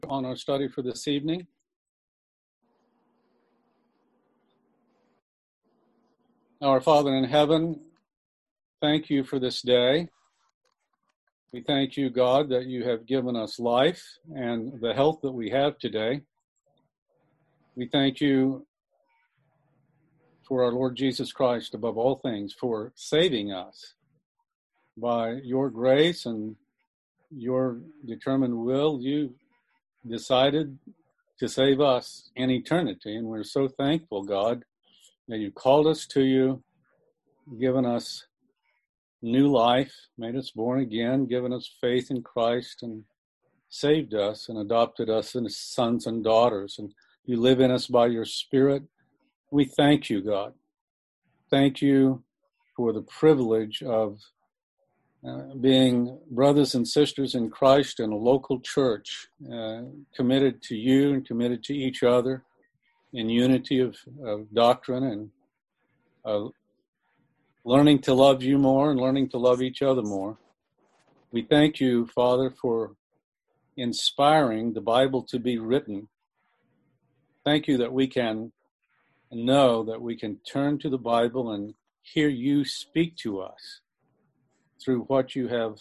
On our study for this evening. Our Father in heaven, thank you for this day. We thank you, God, that you have given us life and the health that we have today. We thank you for our Lord Jesus Christ, above all things, for saving us by your grace and your determined will. You decided to save us in eternity, and we're so thankful, God, that you called us to you, given us new life, made us born again, given us faith in Christ, and saved us and adopted us as sons and daughters, and you live in us by your Spirit. We thank you, God. Thank you for the privilege of being brothers and sisters in Christ in a local church, committed to you and committed to each other in unity of doctrine and learning to love you more and learning to love each other more. We thank you, Father, for inspiring the Bible to be written. Thank you that we can know that we can turn to the Bible and hear you speak to us through what you have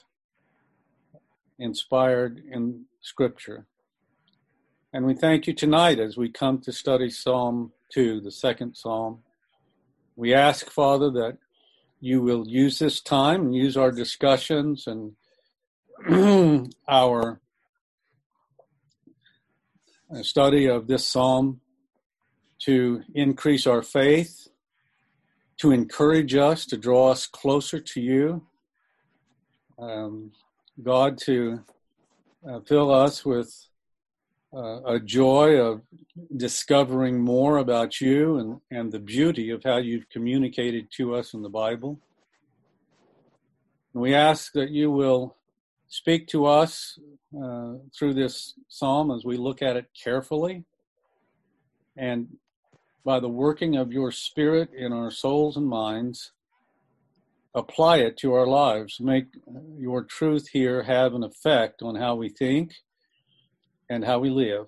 inspired in Scripture. And we thank you tonight as we come to study Psalm 2, the second Psalm. We ask, Father, that you will use this time and use our discussions and our study of this Psalm to increase our faith, to encourage us, to draw us closer to you. God, to fill us with a joy of discovering more about you and the beauty of how you've communicated to us in the Bible. And we ask that you will speak to us through this psalm as we look at it carefully, and by the working of your Spirit in our souls and minds, apply it to our lives. Make your truth here have an effect on how we think and how we live.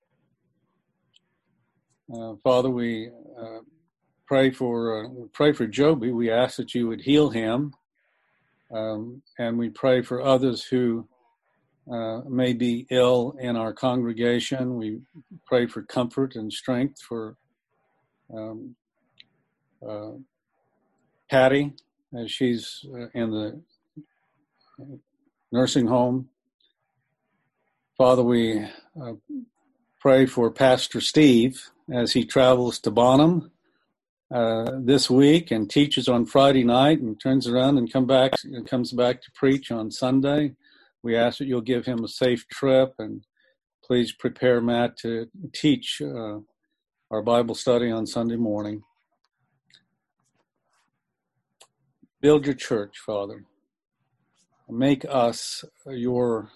Father, we pray for Joby. We ask that you would heal him, and we pray for others who may be ill in our congregation. We pray for comfort and strength for Patty as she's in the nursing home. Father, we pray for Pastor Steve as he travels to Bonham this week and teaches on Friday night and turns around and comes back to preach on Sunday. We ask that you'll give him a safe trip, and please prepare Matt to teach our Bible study on Sunday morning. Build your church, Father. Make us your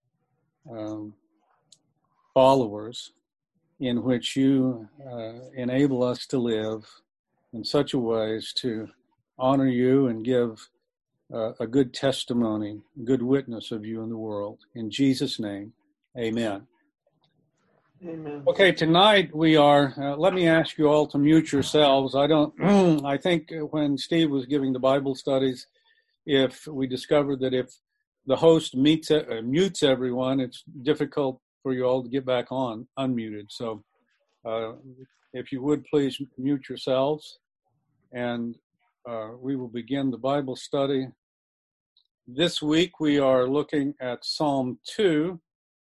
followers, in which you enable us to live in such a way as to honor you and give a good testimony, good witness of you in the world. In Jesus' name, amen. Amen. Okay, tonight we are, let me ask you all to mute yourselves. I think when Steve was giving the Bible studies, if we discovered that if the host mutes everyone, it's difficult for you all to get back on unmuted. So if you would please mute yourselves, and we will begin the Bible study. This week we are looking at Psalm 2.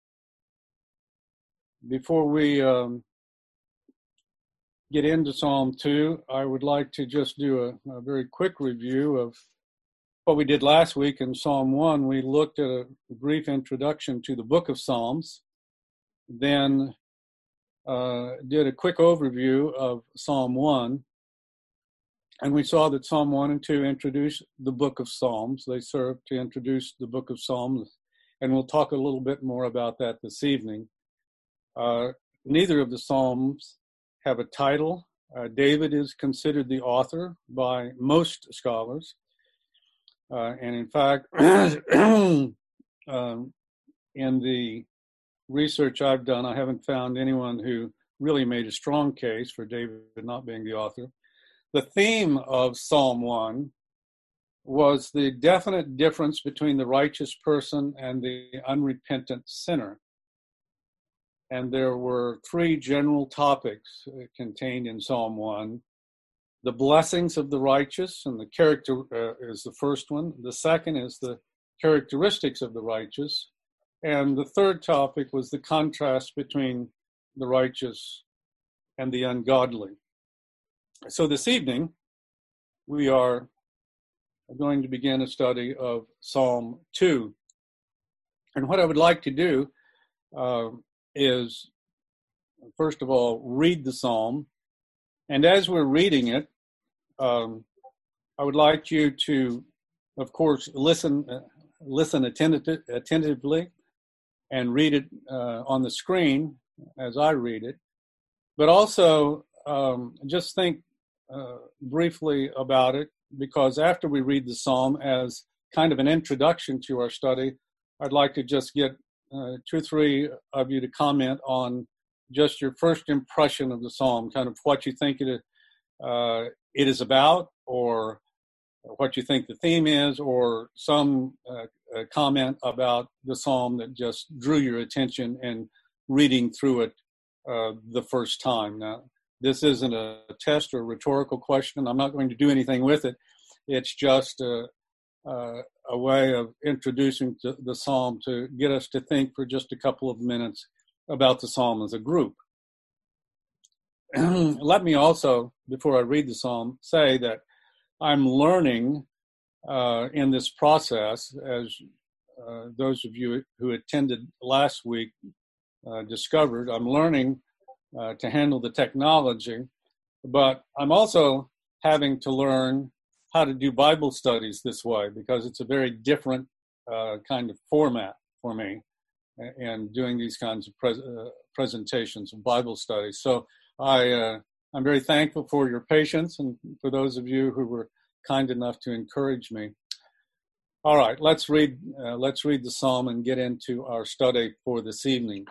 Before we get into Psalm 2, I would like to just do a very quick review of what we did last week. In Psalm 1, we looked at a brief introduction to the book of Psalms, then did a quick overview of Psalm 1, and we saw that Psalm 1 and 2 introduce the book of Psalms. They serve to introduce the book of Psalms, and we'll talk a little bit more about that this evening. Neither of the Psalms have a title. David is considered the author by most scholars. And in fact, in the research I've done, I haven't found anyone who really made a strong case for David not being the author. The theme of Psalm 1 was the definite difference between the righteous person and the unrepentant sinner. And there were three general topics contained in Psalm 1. The blessings of the righteous, and the character is the first one. The second is the characteristics of the righteous. And the third topic was the contrast between the righteous and the ungodly. So this evening, we are going to begin a study of Psalm 2. And what I would like to do is, first of all, read the psalm. And as we're reading it, I would like you to, of course, listen attentively and read it on the screen as I read it. But also just think briefly about it, because after we read the psalm as kind of an introduction to our study, I'd like to just get 2 or 3 of you to comment on just your first impression of the psalm, kind of what you think it is about, or what you think the theme is, or some comment about the psalm that just drew your attention in reading through it the first time. Now, this isn't a test or a rhetorical question. I'm not going to do anything with it. It's just a way of introducing the psalm to get us to think for just a couple of minutes about the psalm as a group. Let me also, before I read the psalm, say that I'm learning in this process, as those of you who attended last week discovered, I'm learning to handle the technology, but I'm also having to learn how to do Bible studies this way, because it's a very different kind of format for me and doing these kinds of presentations of Bible studies. So I'm very thankful for your patience and for those of you who were kind enough to encourage me. All right, let's read the psalm and get into our study for this evening.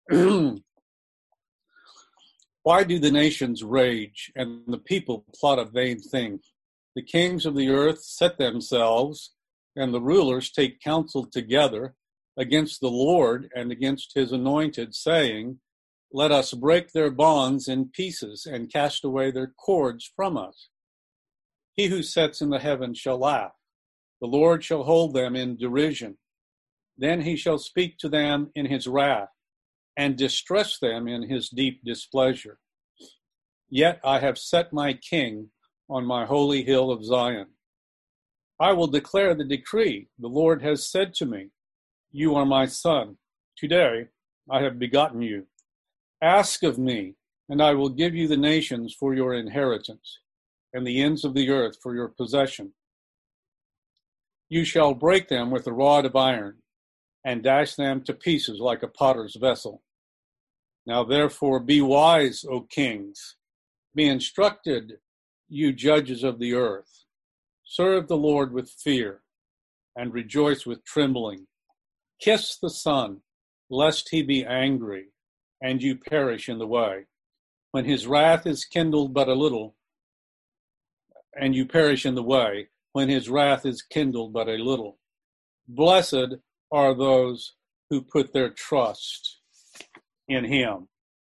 Why do the nations rage and the people plot a vain thing? The kings of the earth set themselves, and the rulers take counsel together against the Lord and against his anointed, saying, let us break their bonds in pieces and cast away their cords from us. He who sits in the heavens shall laugh. The Lord shall hold them in derision. Then he shall speak to them in his wrath and distress them in his deep displeasure. Yet I have set my king on my holy hill of Zion. I will declare the decree. The Lord has said to me, you are my son. Today I have begotten you. Ask of me, and I will give you the nations for your inheritance, and the ends of the earth for your possession. You shall break them with a rod of iron, and dash them to pieces like a potter's vessel. Now therefore be wise, O kings. Be instructed, you judges of the earth. Serve the Lord with fear, and rejoice with trembling. Kiss the Son, lest he be angry, and you perish in the way, when his wrath is kindled but a little, and you perish in the way, when his wrath is kindled but a little. Blessed are those who put their trust in him.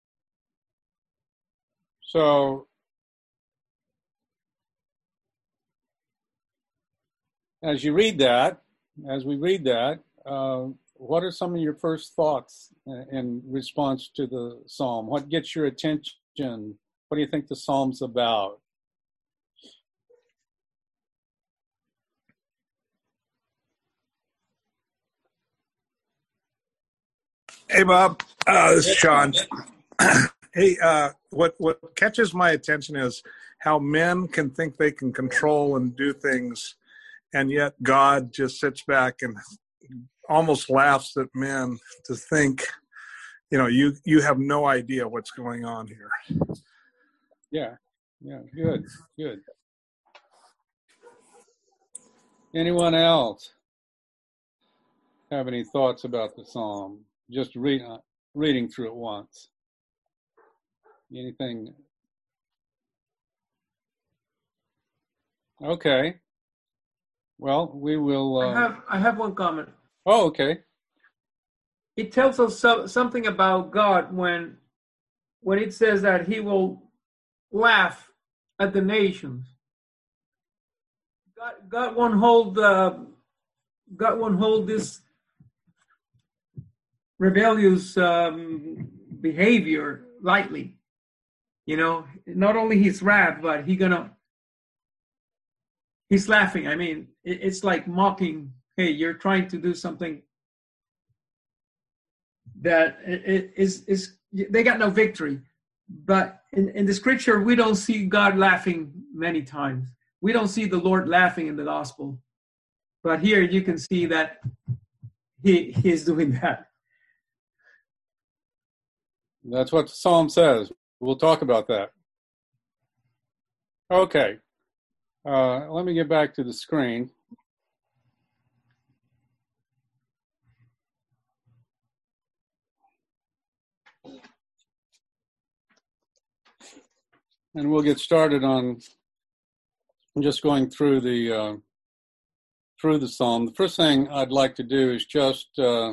So, as we read that, what are some of your first thoughts in response to the psalm? What gets your attention? What do you think the psalm's about? Hey, Bob. This is Sean. Hey, what catches my attention is how men can think they can control and do things, and yet God just sits back and almost laughs at men to think, you have no idea what's going on here. Yeah, good. Anyone else have any thoughts about the psalm? Just read. reading through it once. Anything? Okay. Well, we will. I have one comment. Oh, okay. It tells us something about God when it says that He will laugh at the nations. God won't hold this rebellious behavior lightly. You know, not only His wrath, but He's laughing. I mean, it's like mocking. Hey, you're trying to do something that is they got no victory. But in the scripture, we don't see God laughing many times. We don't see the Lord laughing in the gospel. But here you can see that he is doing that. That's what the Psalm says. We'll talk about that. Okay. Let me get back to the screen. And we'll get started on just going through the Psalm. The first thing I'd like to do is just kind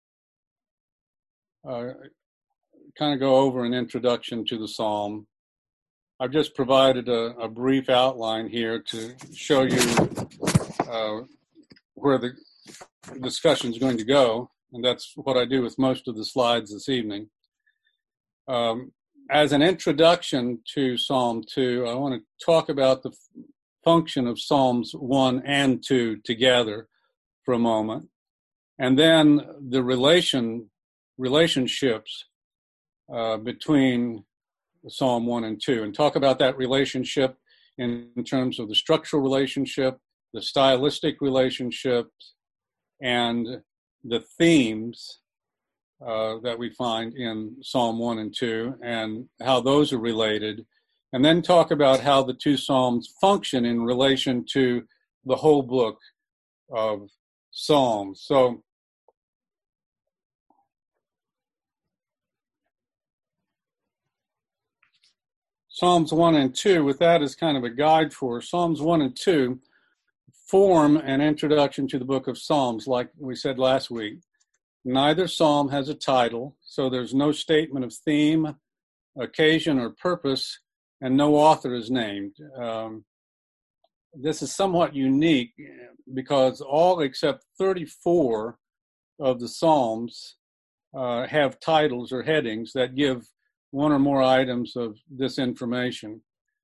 of go over an introduction to the Psalm. I've just provided a brief outline here to show you where the discussion is going to go, and that's what I do with most of the slides this evening. As an introduction to Psalm 2, I want to talk about the function of Psalms 1 and 2 together for a moment, and then the relationships between Psalm 1 and 2, and talk about that relationship in terms of the structural relationship, the stylistic relationships, and the themes that we find in Psalm 1 and 2, and how those are related, and then talk about how the two Psalms function in relation to the whole book of Psalms. So, Psalms 1 and 2, with that as kind of a guide for Psalms 1 and 2, form an introduction to the book of Psalms, like we said last week. Neither psalm has a title, so there's no statement of theme, occasion, or purpose, and no author is named. This is somewhat unique because all except 34 of the Psalms have titles or headings that give one or more items of this information.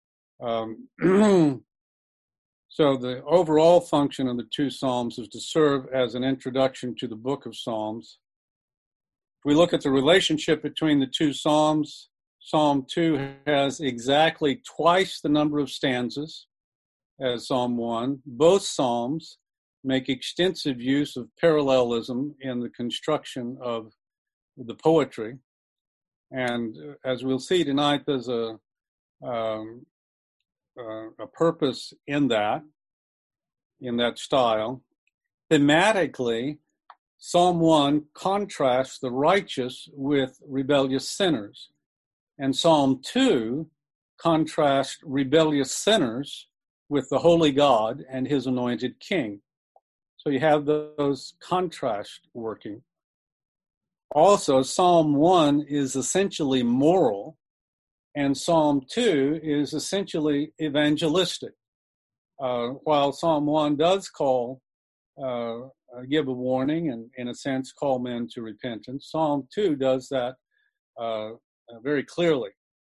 So the overall function of the two Psalms is to serve as an introduction to the book of Psalms. If we look at the relationship between the two Psalms, Psalm 2 has exactly twice the number of stanzas as Psalm 1. Both Psalms make extensive use of parallelism in the construction of the poetry. And as we'll see tonight, there's a purpose in that style. Thematically, Psalm 1 contrasts the righteous with rebellious sinners, and Psalm 2 contrasts rebellious sinners with the holy God and his anointed king. So you have those contrasts working. Also, Psalm 1 is essentially moral, and Psalm 2 is essentially evangelistic. While Psalm 1 does give a warning and, in a sense, call men to repentance, Psalm 2 does that very clearly.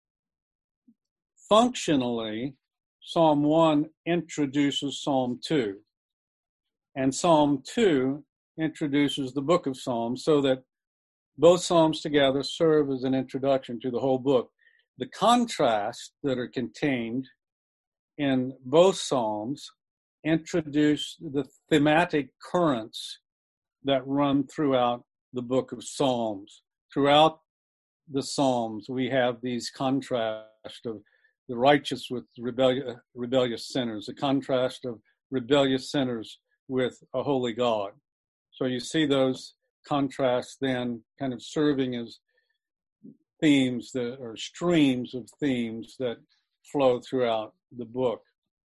Functionally, Psalm 1 introduces Psalm 2, and Psalm 2 introduces the book of Psalms, so that both Psalms together serve as an introduction to the whole book. The contrasts that are contained in both Psalms introduce the thematic currents that run throughout the book of Psalms. Throughout the Psalms, we have these contrasts of the righteous with rebellious sinners, the contrast of rebellious sinners with a holy God. So you see those contrasts then kind of serving as themes or streams of themes that flow throughout the book.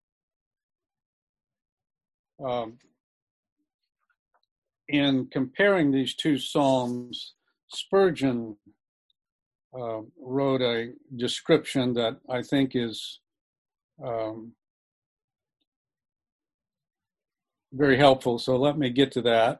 In comparing these two psalms, Spurgeon wrote a description that I think is very helpful. So let me get to that.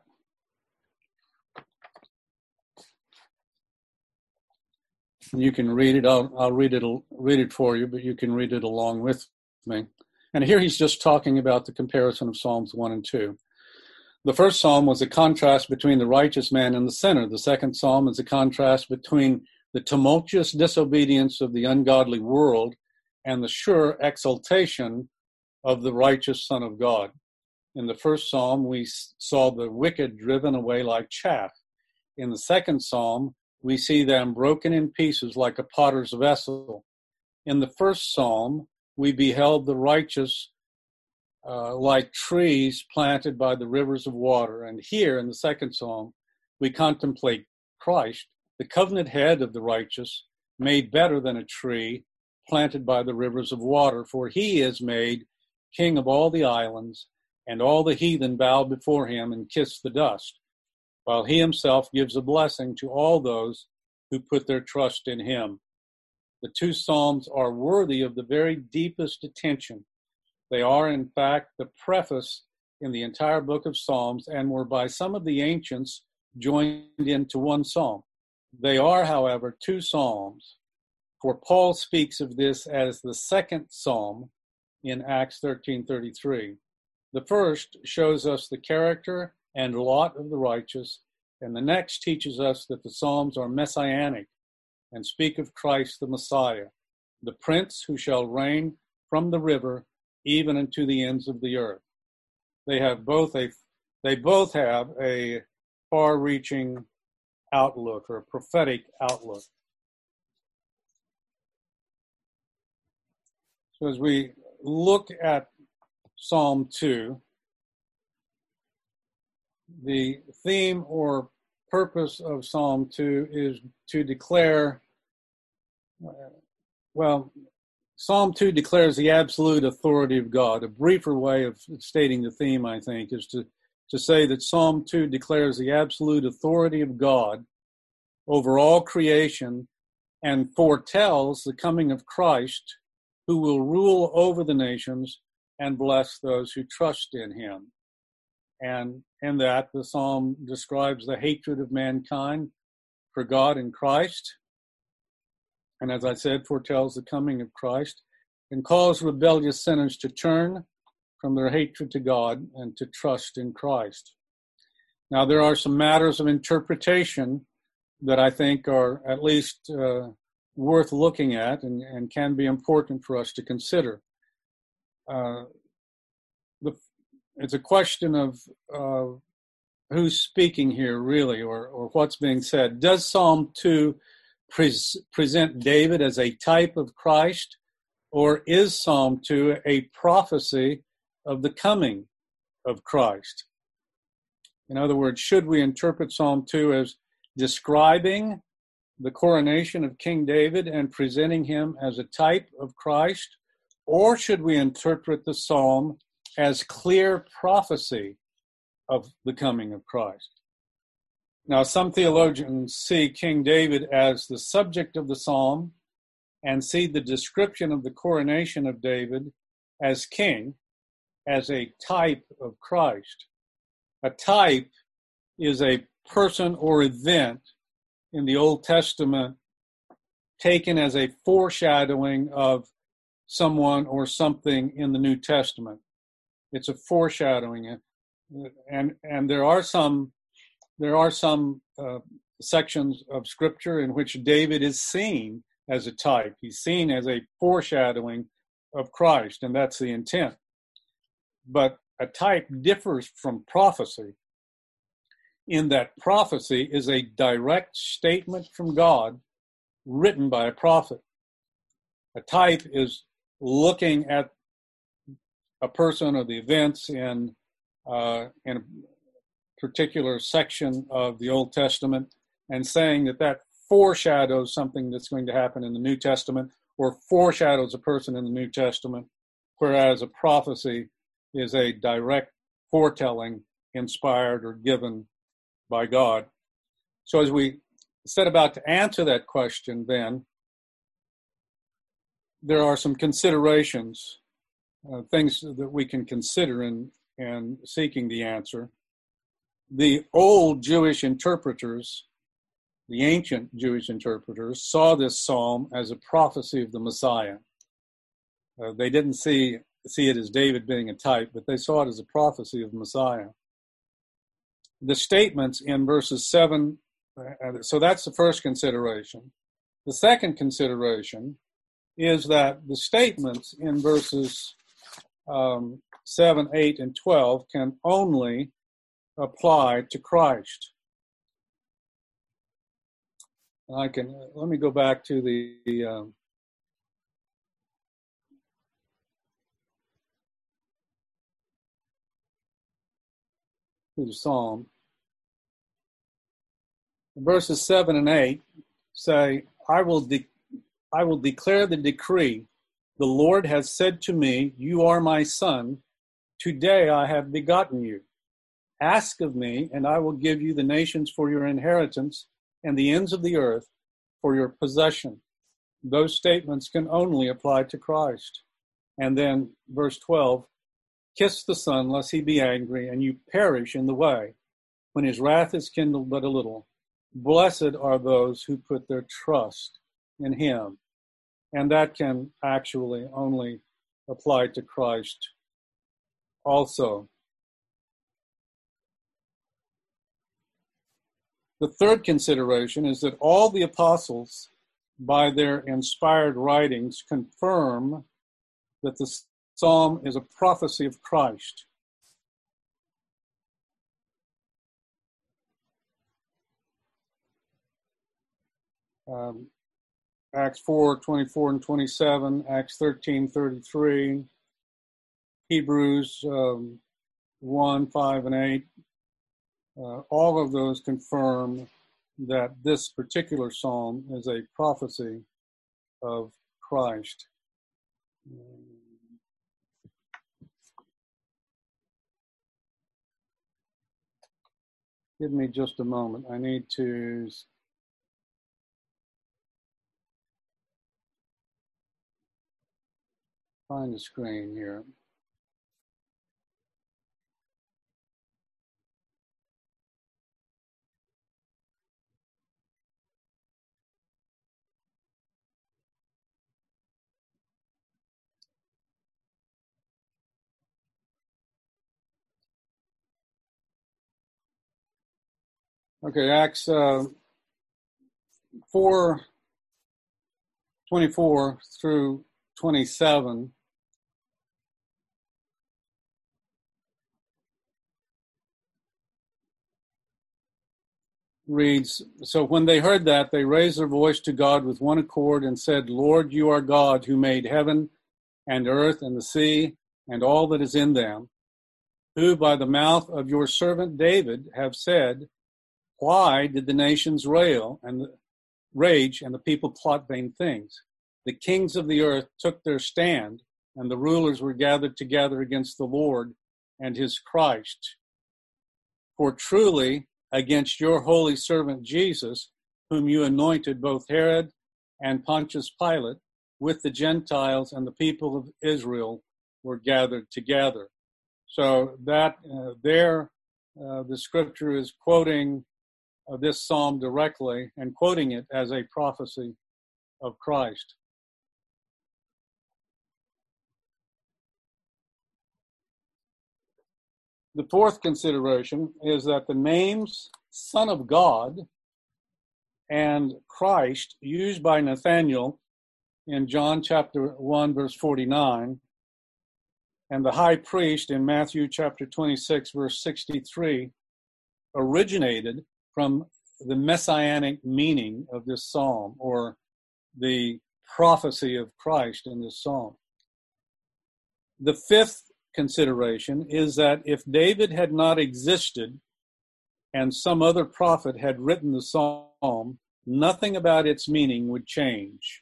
You can read it. I'll read it for you, but you can read it along with me. And here he's just talking about the comparison of Psalms 1 and 2. The first psalm was a contrast between the righteous man and the sinner. The second psalm is a contrast between the tumultuous disobedience of the ungodly world and the sure exaltation of the righteous Son of God. In the first psalm, we saw the wicked driven away like chaff. In the second psalm, we see them broken in pieces like a potter's vessel. In the first psalm, we beheld the righteous like trees planted by the rivers of water. And here in the second psalm, we contemplate Christ, the covenant head of the righteous, made better than a tree planted by the rivers of water. For he is made king of all the islands, and all the heathen bow before him and kiss the dust, while he himself gives a blessing to all those who put their trust in him. The two psalms are worthy of the very deepest attention. They are, in fact, the preface in the entire book of Psalms and were by some of the ancients joined into one psalm. They are, however, two psalms, for Paul speaks of this as the second psalm in Acts 13:33. The first shows us the character and lot of the righteous, and the next teaches us that the Psalms are messianic and speak of Christ the Messiah, the Prince who shall reign from the river even unto the ends of the earth. They both have a far-reaching outlook or a prophetic outlook. So as we look at Psalm 2, the theme or purpose of Psalm 2 is to declare, Psalm 2 declares the absolute authority of God. A briefer way of stating the theme, I think, is to say that Psalm 2 declares the absolute authority of God over all creation and foretells the coming of Christ, who will rule over the nations and bless those who trust in him. And in that, the psalm describes the hatred of mankind for God and Christ, and as I said, foretells the coming of Christ, and calls rebellious sinners to turn from their hatred to God and to trust in Christ. Now, there are some matters of interpretation that I think are at least worth looking at and can be important for us to consider. It's a question of who's speaking here, really, or what's being said. Does Psalm 2 present David as a type of Christ, or is Psalm 2 a prophecy of the coming of Christ? In other words, should we interpret Psalm 2 as describing the coronation of King David and presenting him as a type of Christ, or should we interpret the psalm as clear prophecy of the coming of Christ? Now, some theologians see King David as the subject of the psalm and see the description of the coronation of David as king as a type of Christ. A type is a person or event in the Old Testament taken as a foreshadowing of someone or something in the New Testament. It's a foreshadowing, and there are some sections of Scripture in which David is seen as a type. He's seen as a foreshadowing of Christ, and that's the intent. But a type differs from prophecy in that prophecy is a direct statement from God written by a prophet. A type is looking at a person or the events through particular section of the Old Testament and saying that that foreshadows something that's going to happen in the New Testament or foreshadows a person in the New Testament, whereas a prophecy is a direct foretelling inspired or given by God. So as we set about to answer that question, then, there are some considerations, things that we can consider in seeking the answer. The old Jewish interpreters, the ancient Jewish interpreters, saw this psalm as a prophecy of the Messiah. They didn't see it as David being a type, but they saw it as a prophecy of the Messiah. The statements in verses 7, so that's the first consideration. The second consideration is that the statements in verses 7, 8, and 12 can only apply to Christ. Let me go back to the psalm. Verses 7 and 8 say, I will declare the decree. The Lord has said to me, you are my son. Today I have begotten you. Ask of me, and I will give you the nations for your inheritance and the ends of the earth for your possession. Those statements can only apply to Christ. And then verse 12, kiss the Son, lest he be angry, and you perish in the way, when his wrath is kindled but a little. Blessed are those who put their trust in him. And that can actually only apply to Christ also. The third consideration is that all the apostles, by their inspired writings, confirm that the psalm is a prophecy of Christ. Acts 4, 24 and 27, Acts 13, 33, Hebrews 1, 5, and 8. All of those confirm that this particular psalm is a prophecy of Christ. Give me just a moment. I need to find the screen here. Okay, Acts 4, 24 through 27 reads, so when they heard that, they raised their voice to God with one accord and said, Lord, you are God who made heaven and earth and the sea and all that is in them, who by the mouth of your servant David have said, why did the nations rage and the people plot vain things? The kings of the earth took their stand, and the rulers were gathered together against the Lord and his Christ. For truly, against your holy servant Jesus, whom you anointed, both Herod and Pontius Pilate, with the Gentiles and the people of Israel, were gathered together. So that the scripture is quoting this psalm directly and quoting it as a prophecy of Christ. The fourth consideration is that the names Son of God and Christ used by Nathanael in John chapter 1, verse 49, and the high priest in Matthew chapter 26, verse 63, originated from the messianic meaning of this psalm, or the prophecy of Christ in this psalm. The fifth consideration is that if David had not existed, and some other prophet had written the psalm, nothing about its meaning would change.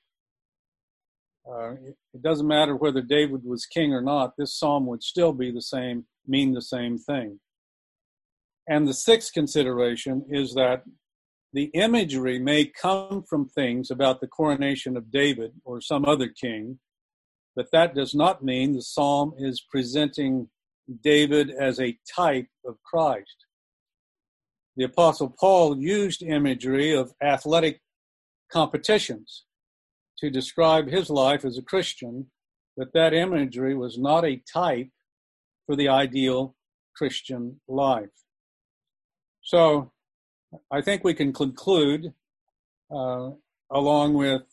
It doesn't matter whether David was king or not, this psalm would still be the same, mean the same thing. And the sixth consideration is that the imagery may come from things about the coronation of David or some other king, but that does not mean the psalm is presenting David as a type of Christ. The Apostle Paul used imagery of athletic competitions to describe his life as a Christian, but that imagery was not a type for the ideal Christian life. So I think we can conclude, along with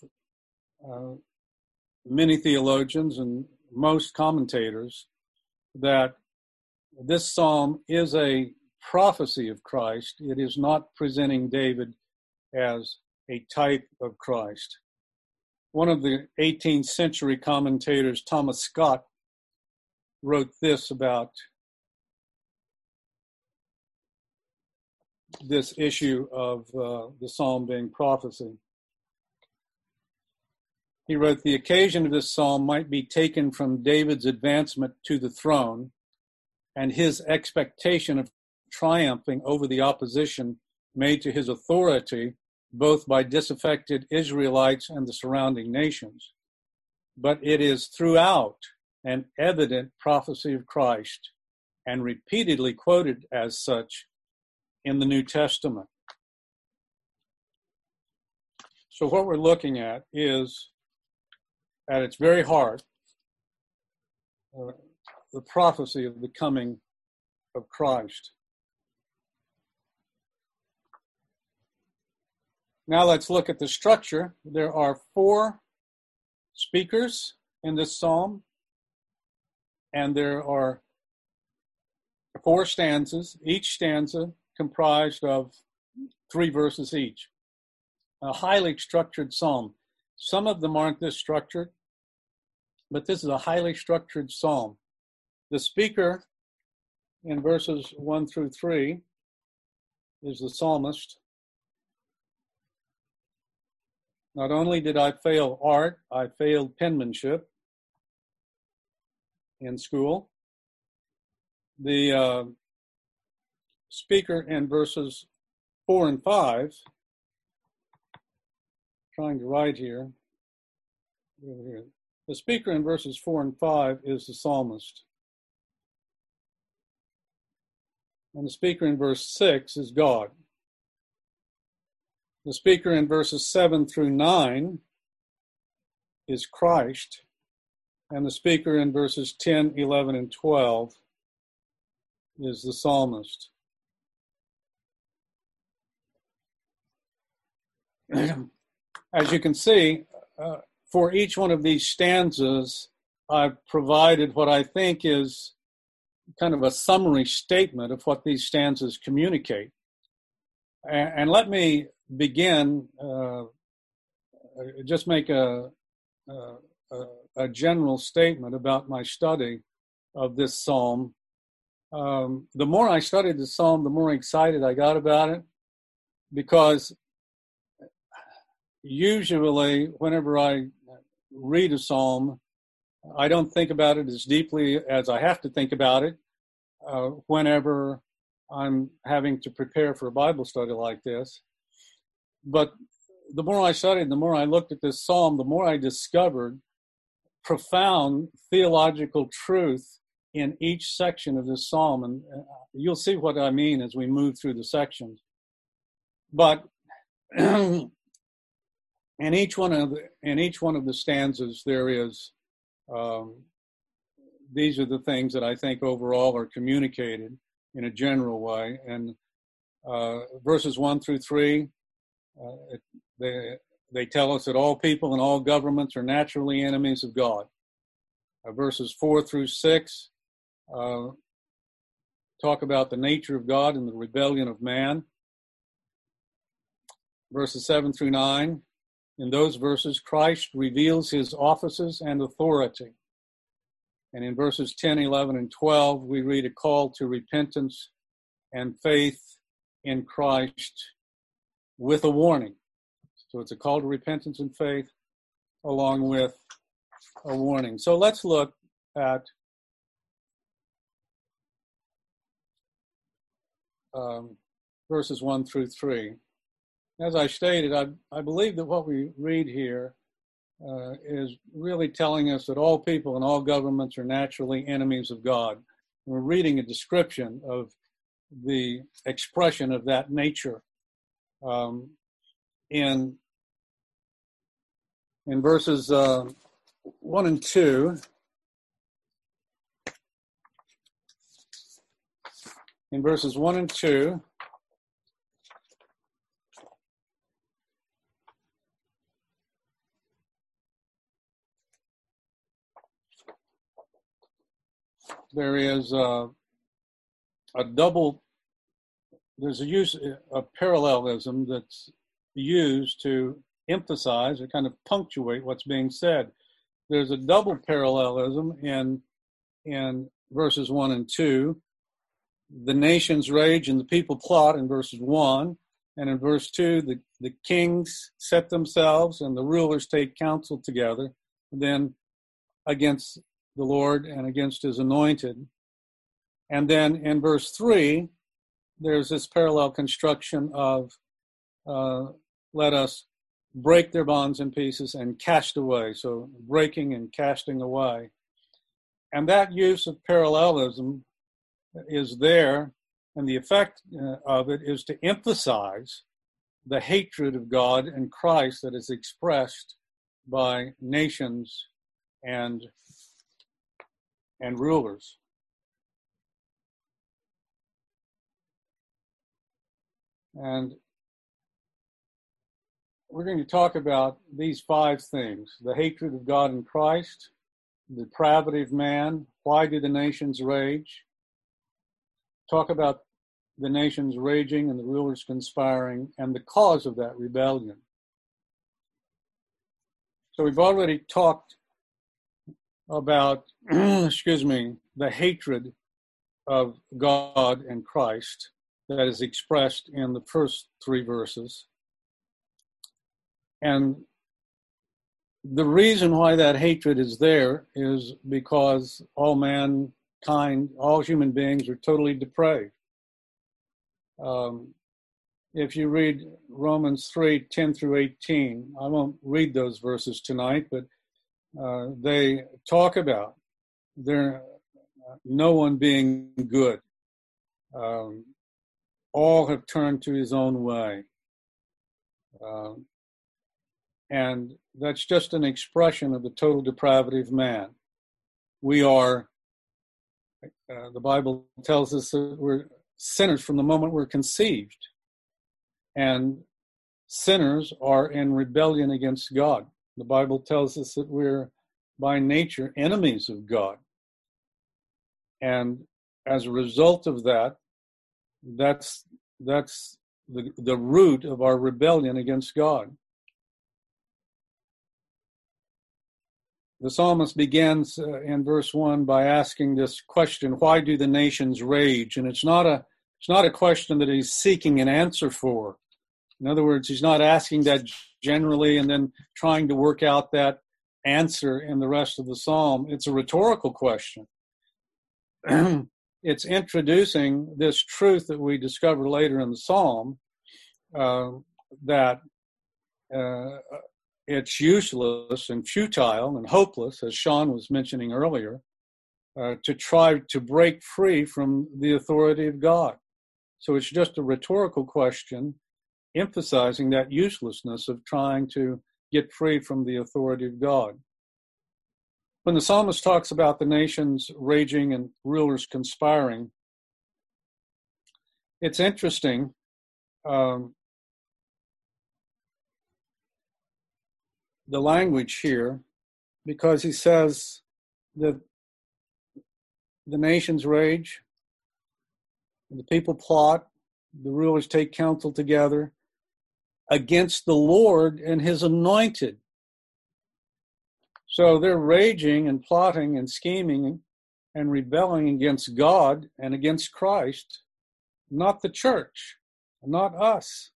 many theologians and most commentators, that this psalm is a prophecy of Christ. It is not presenting David as a type of Christ. One of the 18th century commentators, Thomas Scott, wrote this about this issue of the psalm being prophecy. He wrote, "The occasion of this psalm might be taken from David's advancement to the throne and his expectation of triumphing over the opposition made to his authority both by disaffected Israelites and the surrounding nations. But it is throughout an evident prophecy of Christ and repeatedly quoted as such in the New Testament." So what we're looking at is, at its very heart, the prophecy of the coming of Christ. Now let's look at the structure. There are 4 speakers in this psalm, and there are 4 stanzas, each stanza comprised of 3 verses each. A highly structured psalm. Some of them aren't this structured, but this is a highly structured psalm. The speaker in verses 1 through 3 is the psalmist. Not only did I fail art, I failed penmanship in school. The speaker in verses 4 and 5, trying to write here. The speaker in verses 4 and 5 is the psalmist. And the speaker in verse 6 is God. The speaker in verses 7 through 9 is Christ. And the speaker in verses 10, 11, and 12 is the psalmist. As you can see, for each one of these stanzas, I've provided what I think is kind of a summary statement of what these stanzas communicate. And let me begin, just make a general statement about my study of this psalm. The more I studied the psalm, the more excited I got about it, because usually whenever I read a psalm, I don't think about it as deeply as I have to think about it whenever I'm having to prepare for a Bible study like this. But the more I studied, the more I looked at this psalm, the more I discovered profound theological truth in each section of this psalm. And you'll see what I mean as we move through the sections. But in each one of the stanzas, there is these are the things that I think overall are communicated in a general way. And verses 1 through 3, they tell us that all people and all governments are naturally enemies of God. Verses 4 through 6 talk about the nature of God and the rebellion of man. Verses 7 through 9, in those verses, Christ reveals his offices and authority. And in verses 10, 11, and 12, we read a call to repentance and faith in Christ with a warning. So it's a call to repentance and faith along with a warning. So let's look at verses 1 through 3. As I stated, I believe that what we read here is really telling us that all people and all governments are naturally enemies of God. We're reading a description of the expression of that nature in verses 1 and 2. In verses 1 and 2, there is a use of parallelism that's used to emphasize or kind of punctuate what's being said. There's a double parallelism in verses 1 and 2. The nations rage and the people plot in verses 1. And in verse 2, the kings set themselves and the rulers take counsel together, then against the Lord and against his anointed. And then in verse 3, there's this parallel construction of let us break their bonds in pieces and cast away. So breaking and casting away. And that use of parallelism is there, and the effect of it is to emphasize the hatred of God and Christ that is expressed by nations and rulers. And we're going to talk about these 5 things: the hatred of God and Christ, the depravity of man, why do the nations rage, talk about the nations raging and the rulers conspiring, and the cause of that rebellion. So we've already talked about, the hatred of God and Christ that is expressed in the first 3 verses. And the reason why that hatred is there is because all mankind, all human beings are totally depraved. If you read Romans 3:10 through 18, I won't read those verses tonight, but they talk about no one being good. All have turned to his own way. And that's just an expression of the total depravity of man. We are, the Bible tells us that we're sinners from the moment we're conceived. And sinners are in rebellion against God. The Bible tells us that we're by nature enemies of God. And as a result of that, that's the root of our rebellion against God. The psalmist begins in verse 1 by asking this question: why do the nations rage? And it's not a question that he's seeking an answer for. In other words, he's not asking that generally and then trying to work out that answer in the rest of the psalm. It's a rhetorical question. It's introducing this truth that we discover later in the psalm, that it's useless and futile and hopeless, as Sean was mentioning earlier, to try to break free from the authority of God. So it's just a rhetorical question emphasizing that uselessness of trying to get free from the authority of God. When the psalmist talks about the nations raging and rulers conspiring, it's interesting. The language here, because he says that the nations rage, the people plot, the rulers take counsel together against the Lord and his anointed. So they're raging and plotting and scheming and rebelling against God and against Christ, not the church. not us.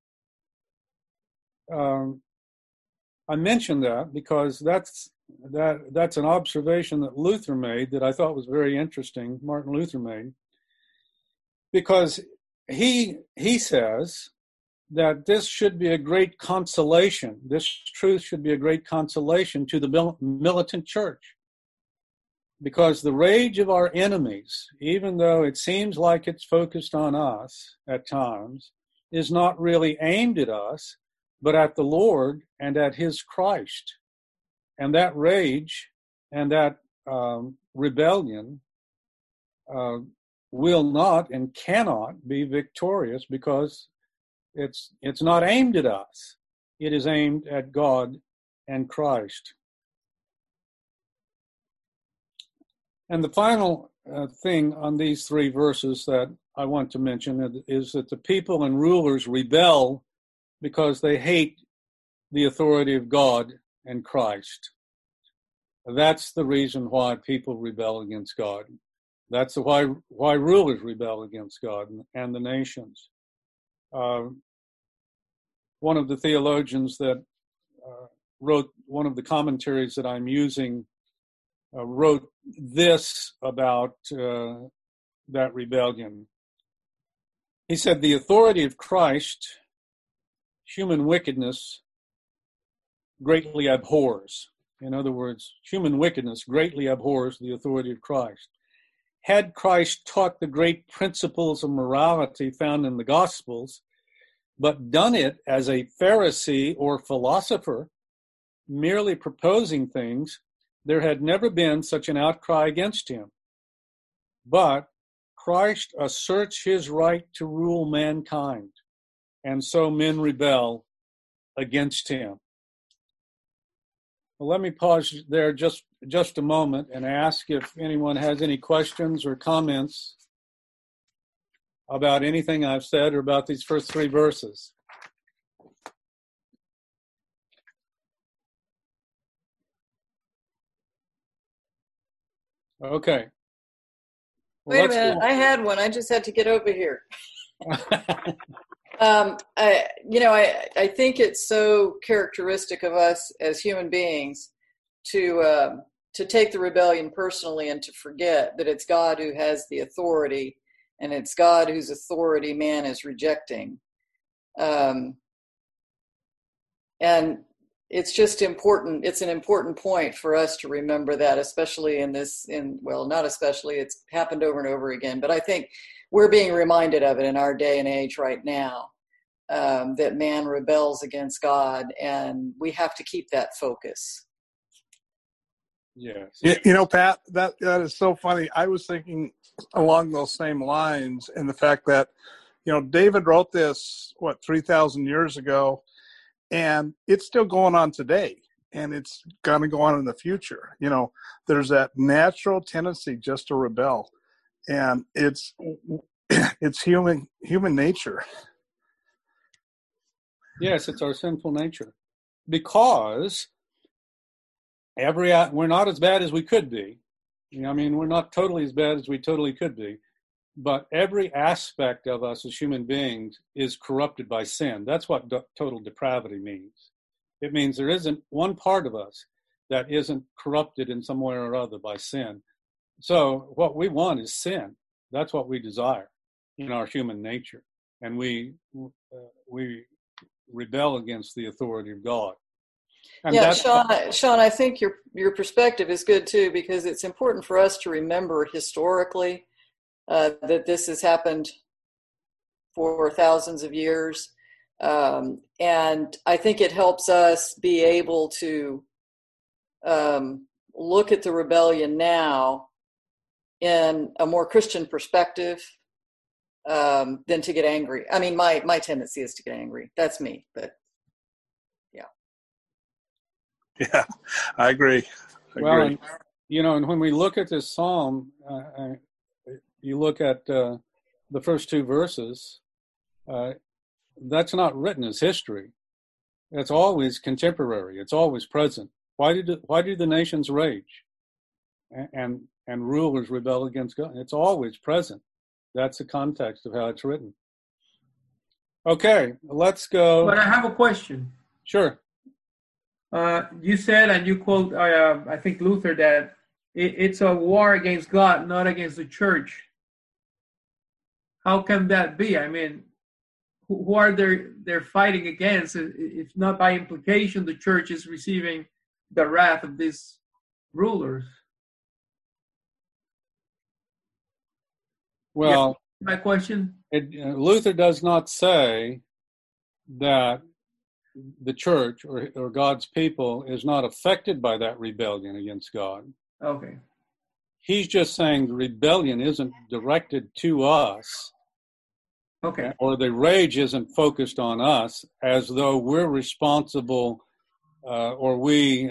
I mention that because that's an observation that Luther made that I thought was very interesting. Martin Luther made, because he says that this should be a great consolation. This truth should be a great consolation to the militant church, because the rage of our enemies, even though it seems like it's focused on us at times, is not really aimed at us, but at the Lord and at his Christ. And that rage and that rebellion will not and cannot be victorious, because it's not aimed at us. It is aimed at God and Christ. And the final thing on these 3 verses that I want to mention is that the people and rulers rebel because they hate the authority of God and Christ. That's the reason why people rebel against God. That's why rulers rebel against God and the nations. One of the theologians that wrote one of the commentaries that I'm using wrote this about that rebellion. He said, the authority of Christ, human wickedness greatly abhors. In other words, human wickedness greatly abhors the authority of Christ. Had Christ taught the great principles of morality found in the Gospels, but done it as a Pharisee or philosopher, merely proposing things, there had never been such an outcry against him. But Christ asserts his right to rule mankind, and so men rebel against him. Well, let me pause there just a moment and ask if anyone has any questions or comments about anything I've said or about these first 3 verses. Okay. Well, wait a minute, I had one. I just had to get over here. I think it's so characteristic of us as human beings to take the rebellion personally and to forget that it's God who has the authority, and it's God whose authority man is rejecting. And it's just important. It's an important point for us to remember that, especially not especially, it's happened over and over again, but I think we're being reminded of it in our day and age right now, that man rebels against God, and we have to keep that focus. Yes. Pat, that is so funny. I was thinking along those same lines, and the fact that, David wrote this, 3,000 years ago, and it's still going on today, and it's going to go on in the future. There's that natural tendency just to rebel, and it's human nature. Yes, it's our sinful nature, because we're not as bad as we could be. We're not totally as bad as we totally could be, but every aspect of us as human beings is corrupted by sin. That's what total depravity means. It means there isn't one part of us that isn't corrupted in some way or other by sin. So what we want is sin. That's what we desire in our human nature, and we rebel against the authority of God. And yeah, Sean, I think your perspective is good too, because it's important for us to remember historically that this has happened for thousands of years, and I think it helps us be able to look at the rebellion now in a more Christian perspective than to get angry. I mean, my tendency is to get angry. That's me, but yeah. Yeah, I agree. And when we look at this psalm, you look at the first 2 verses, that's not written as history. It's always contemporary. It's always present. Why do the nations rage and rulers rebel against God? It's always present. That's the context of how it's written. Okay, let's go. But I have a question. Sure. You said, and you quote, I think Luther, that it's a war against God, not against the church. How can that be? I mean, who are they're fighting against? If not by implication, the church is receiving the wrath of these rulers. Well, my question? Luther does not say that the church or God's people is not affected by that rebellion against God. Okay. He's just saying the rebellion isn't directed to us. Okay. Or the rage isn't focused on us as though we're responsible or we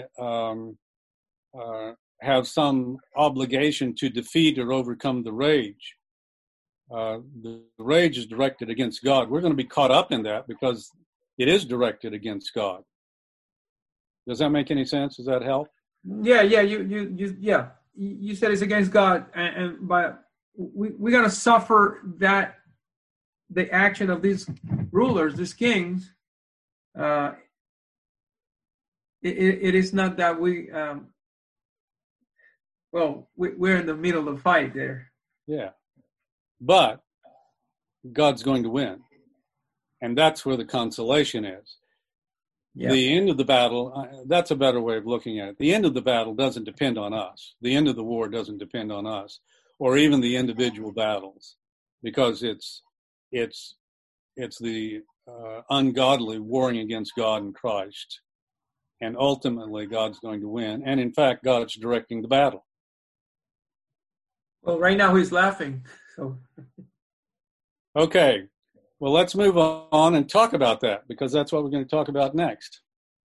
have some obligation to defeat or overcome the rage. The rage is directed against God. We're going to be caught up in that because it is directed against God. Does that make any sense? Does that help? Yeah. You said it's against God, and but we're going to suffer that the action of these rulers, these kings. It is not that we're in the middle of the fight there. Yeah. But God's going to win. And that's where the consolation is. Yeah. The end of the battle, that's a better way of looking at it. The end of the battle doesn't depend on us. The end of the war doesn't depend on us, or even the individual battles, because it's the ungodly warring against God and Christ. And ultimately, God's going to win. And in fact, God's directing the battle. Well, right now he's laughing. So. Okay. Well, let's move on and talk about that, because that's what we're going to talk about next.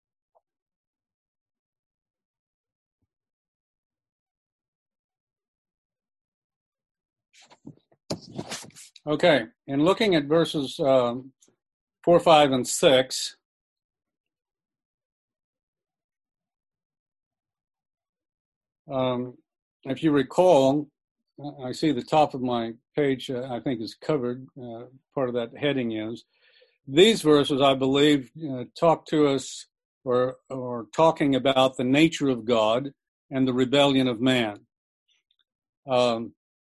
Okay. In looking at verses 4, 5, and 6, if you recall, I see the top of my page, I think, is covered. Part of that heading is. These verses, I believe, talk to us or talking about the nature of God and the rebellion of man. And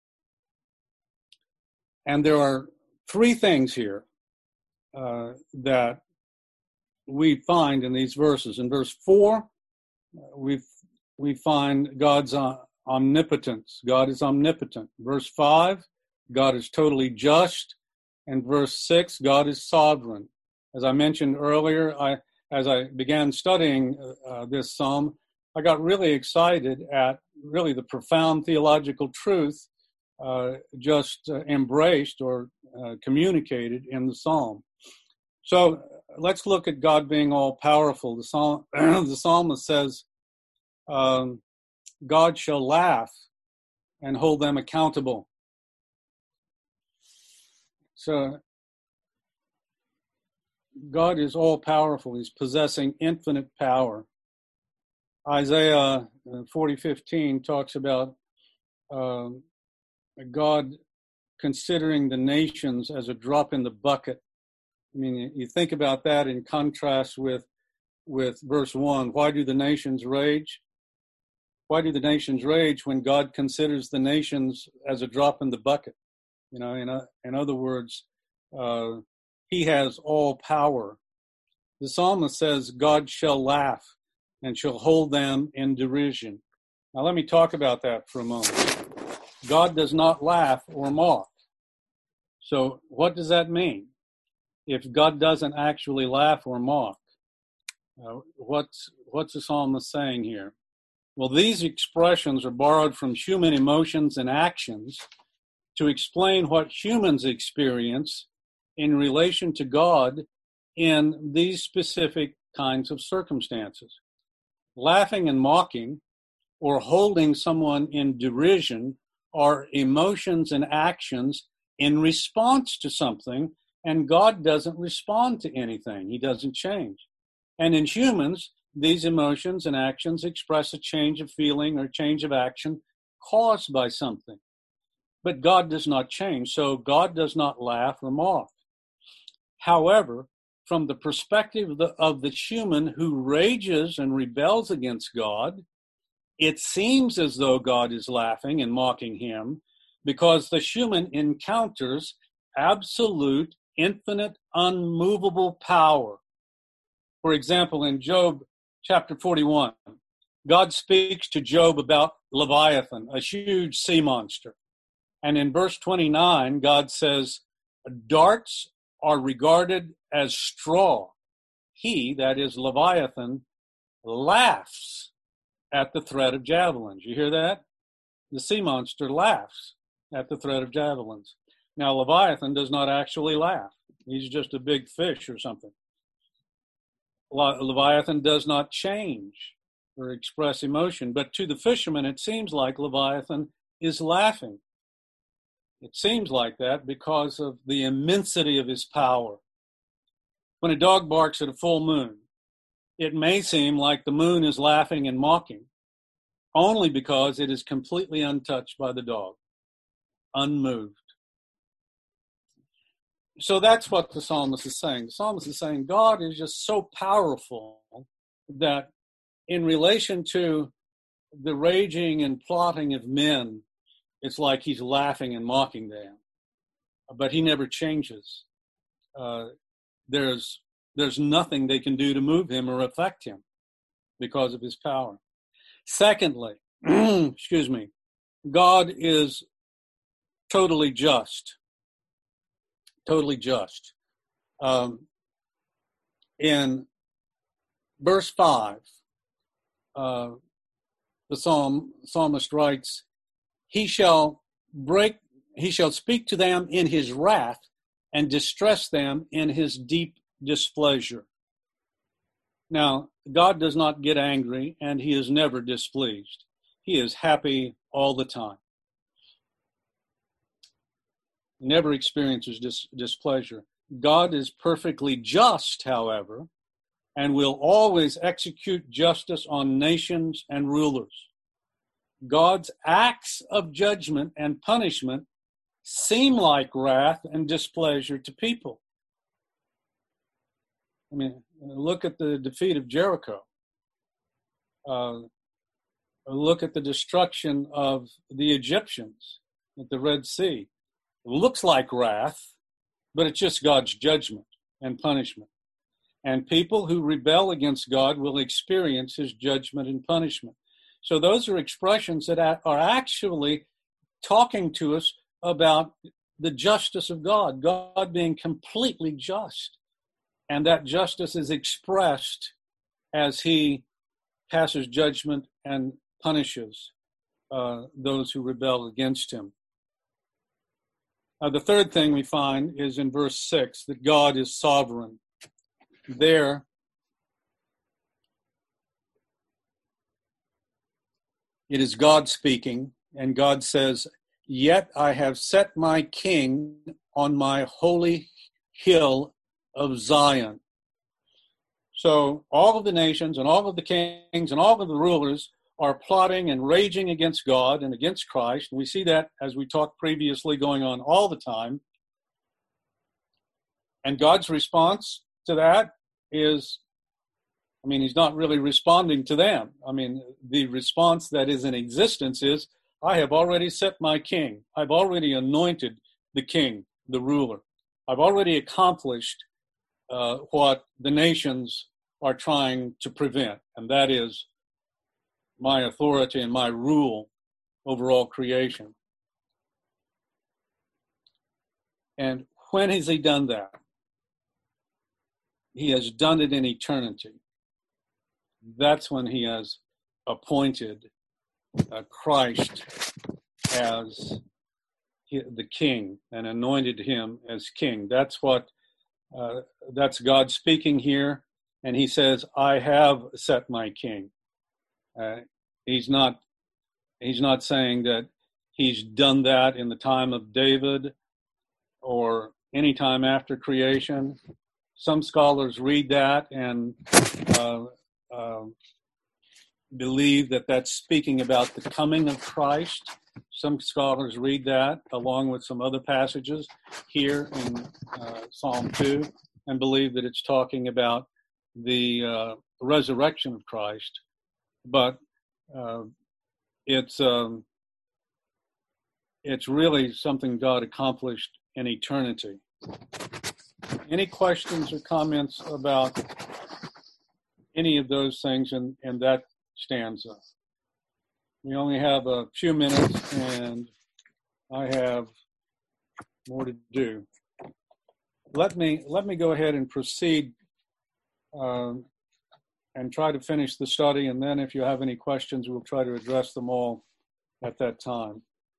there are three things here that we find in these verses. In verse 4, we find God's omnipotence. God is omnipotent. Verse 5, God is totally just. And verse 6, God is sovereign. As I mentioned earlier, as I began studying this psalm, I got really excited at really the profound theological truth just embraced or communicated in the psalm. So let's look at God being all-powerful. The psalmist says, God shall laugh and hold them accountable. So God is all-powerful. He's possessing infinite power. Isaiah 40:15 talks about God considering the nations as a drop in the bucket. I mean, you think about that in contrast with verse 1. Why do the nations rage? Why do the nations rage when God considers the nations as a drop in the bucket? You know, in other words, he has all power. The psalmist says, God shall laugh and shall hold them in derision. Now let me talk about that for a moment. God does not laugh or mock. So what does that mean? If God doesn't actually laugh or mock, what's the psalmist saying here? Well, these expressions are borrowed from human emotions and actions to explain what humans experience in relation to God in these specific kinds of circumstances. Laughing and mocking or holding someone in derision are emotions and actions in response to something, and God doesn't respond to anything. He doesn't change. And in humans, these emotions and actions express a change of feeling or change of action caused by something. But God does not change, so God does not laugh or mock. However, from the perspective of the human who rages and rebels against God, it seems as though God is laughing and mocking him, because the human encounters absolute, infinite, unmovable power. For example, in Job chapter 41, God speaks to Job about Leviathan, a huge sea monster. And in verse 29, God says, darts are regarded as straw. He, that is Leviathan, laughs at the threat of javelins. You hear that? The sea monster laughs at the threat of javelins. Now, Leviathan does not actually laugh. He's just a big fish or something. Leviathan does not change or express emotion, but to the fisherman, it seems like Leviathan is laughing. It seems like that because of the immensity of his power. When a dog barks at a full moon, it may seem like the moon is laughing and mocking, only because it is completely untouched by the dog, unmoved. So that's what the psalmist is saying. The psalmist is saying God is just so powerful that in relation to the raging and plotting of men, it's like he's laughing and mocking them. But he never changes. There's nothing they can do to move him or affect him because of his power. Secondly, God is totally just. Totally just. In verse 5, the psalmist writes, He shall speak to them in his wrath and distress them in his deep displeasure. Now, God does not get angry, and he is never displeased. He is happy all the time. Never experiences displeasure. God is perfectly just, however, and will always execute justice on nations and rulers. God's acts of judgment and punishment seem like wrath and displeasure to people. I mean, look at the defeat of Jericho. Look at the destruction of the Egyptians at the Red Sea. It looks like wrath, but it's just God's judgment and punishment. And people who rebel against God will experience his judgment and punishment. So those are expressions that are actually talking to us about the justice of God, God being completely just. And that justice is expressed as he passes judgment and punishes those who rebel against him. The third thing we find is in verse 6, that God is sovereign. There, it is God speaking, and God says, Yet I have set my king on my holy hill of Zion. So all of the nations and all of the kings and all of the rulers are plotting and raging against God and against Christ. And we see that, as we talked previously, going on all the time. And God's response to that is, he's not really responding to them. The response that is in existence is, I have already set my king. I've already anointed the king, the ruler. I've already accomplished what the nations are trying to prevent, and that is my authority and my rule over all creation. And when has he done that? He has done it in eternity. That's when he has appointed Christ as the king and anointed him as king. That's God speaking here. And he says, I have set my king. He's not saying that he's done that in the time of David or any time after creation. Some scholars read that and believe that that's speaking about the coming of Christ. Some scholars read that along with some other passages here in Psalm 2. and believe that it's talking about the resurrection of Christ, but it's really something God accomplished in eternity. Any questions or comments about any of those things in that stanza? We only have a few minutes, and I have more to do. Let me go ahead and proceed and try to finish the study, and then if you have any questions, we'll try to address them all at that time.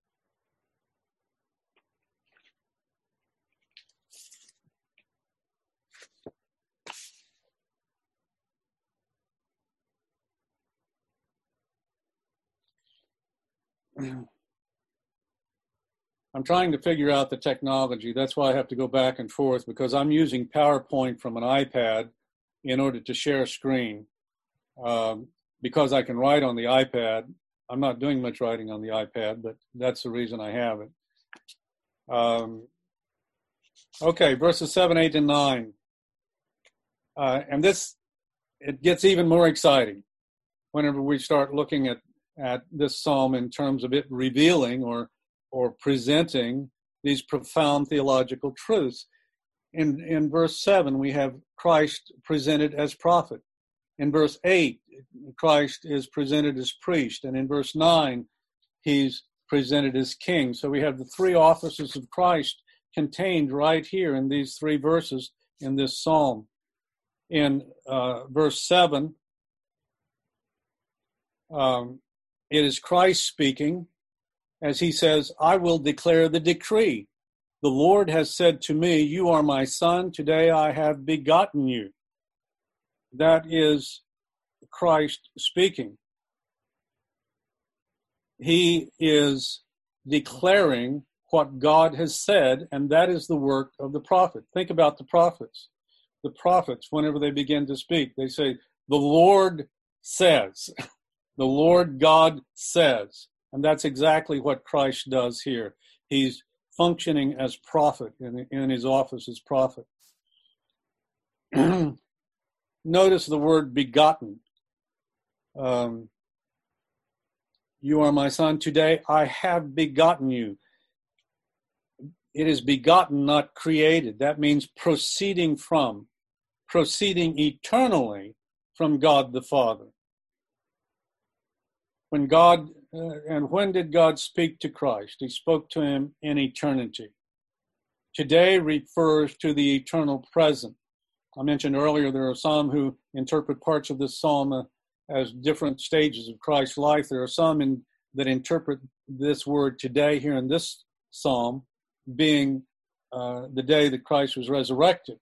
I'm trying to figure out the technology. That's why I have to go back and forth, because I'm using PowerPoint from an iPad in order to share a screen. Because I can write on the iPad. I'm not doing much writing on the iPad, but that's the reason I have it. Okay, verses 7, 8, and 9. And it gets even more exciting whenever we start looking at this psalm in terms of it revealing or presenting these profound theological truths. In verse 7, we have Christ presented as prophet. In verse 8, Christ is presented as priest. And in verse 9, he's presented as king. So we have the three offices of Christ contained right here in these three verses in this psalm. In verse 7, it is Christ speaking as he says, I will declare the decree. The Lord has said to me, you are my son, today I have begotten you. That is Christ speaking. He is declaring what God has said, and that is the work of the prophet. Think about the prophets. The prophets, whenever they begin to speak, they say, the Lord says, the Lord God says. And that's exactly what Christ does here. He's functioning as prophet in his office as prophet. Notice the word begotten. You are my son, today I have begotten you. It is begotten, not created. That means proceeding eternally from God the Father. When did God speak to Christ? He spoke to him in eternity. Today refers to the eternal present. I mentioned earlier there are some who interpret parts of this psalm as different stages of Christ's life. There are some that interpret this word today here in this psalm being the day that Christ was resurrected.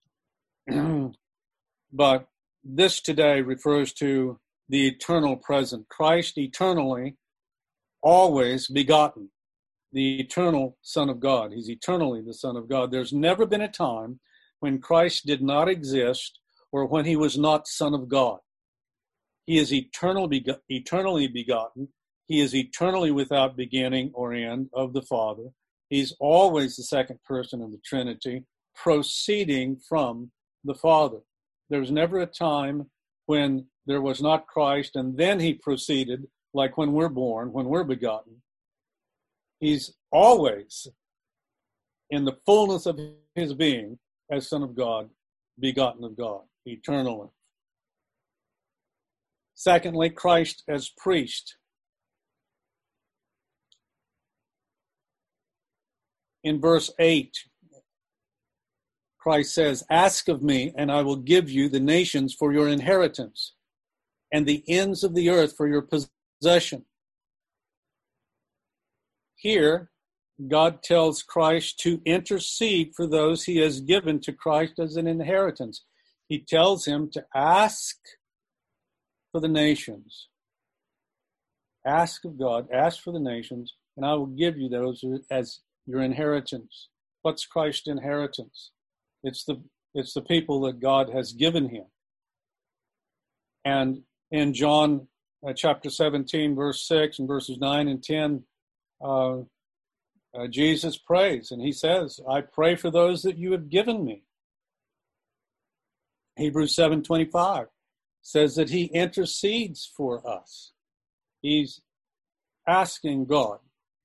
But this today refers to the eternal present. Christ eternally, always begotten, the eternal Son of God. He's eternally the Son of God. There's never been a time when Christ did not exist or when he was not Son of God. He is eternally begotten. He is eternally without beginning or end of the Father. He's always the second person of the Trinity, proceeding from the Father. There's never a time when there was not Christ and then he proceeded, like when we're born, when we're begotten. He's always in the fullness of his being as Son of God, begotten of God, eternally. Secondly, Christ as priest. In verse 8, Christ says, ask of me, and I will give you the nations for your inheritance, and the ends of the earth for your possession. Here, God tells Christ to intercede for those he has given to Christ as an inheritance. He tells him to ask for the nations. Ask of God, ask for the nations, and I will give you those as your inheritance. What's Christ's inheritance? It's the people that God has given him. And in John chapter 17, verse 6 and verses 9 and 10, Jesus prays, and he says, I pray for those that you have given me. Hebrews 7:25 says that he intercedes for us. He's asking God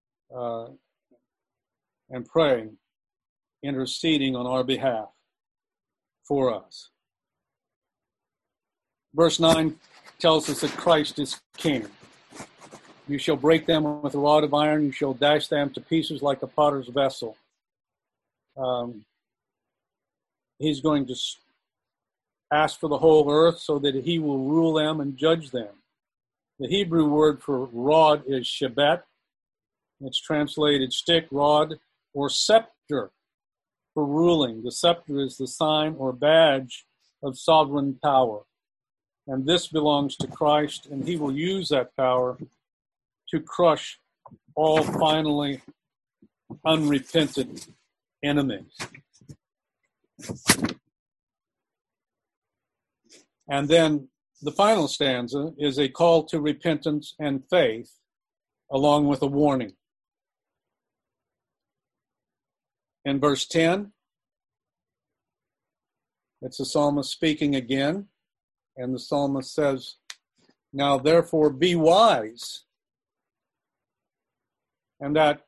and praying, interceding on our behalf for us. Verse 9 tells us that Christ is king. You shall break them with a rod of iron. You shall dash them to pieces like a potter's vessel. He's going to ask for the whole earth so that he will rule them and judge them. The Hebrew word for rod is shebet. It's translated stick, rod, or scepter for ruling. The scepter is the sign or badge of sovereign power. And this belongs to Christ, and he will use that power to crush all finally unrepentant enemies. And then the final stanza is a call to repentance and faith, along with a warning. In verse 10, it's the psalmist speaking again, and the psalmist says, "Now therefore be wise." And that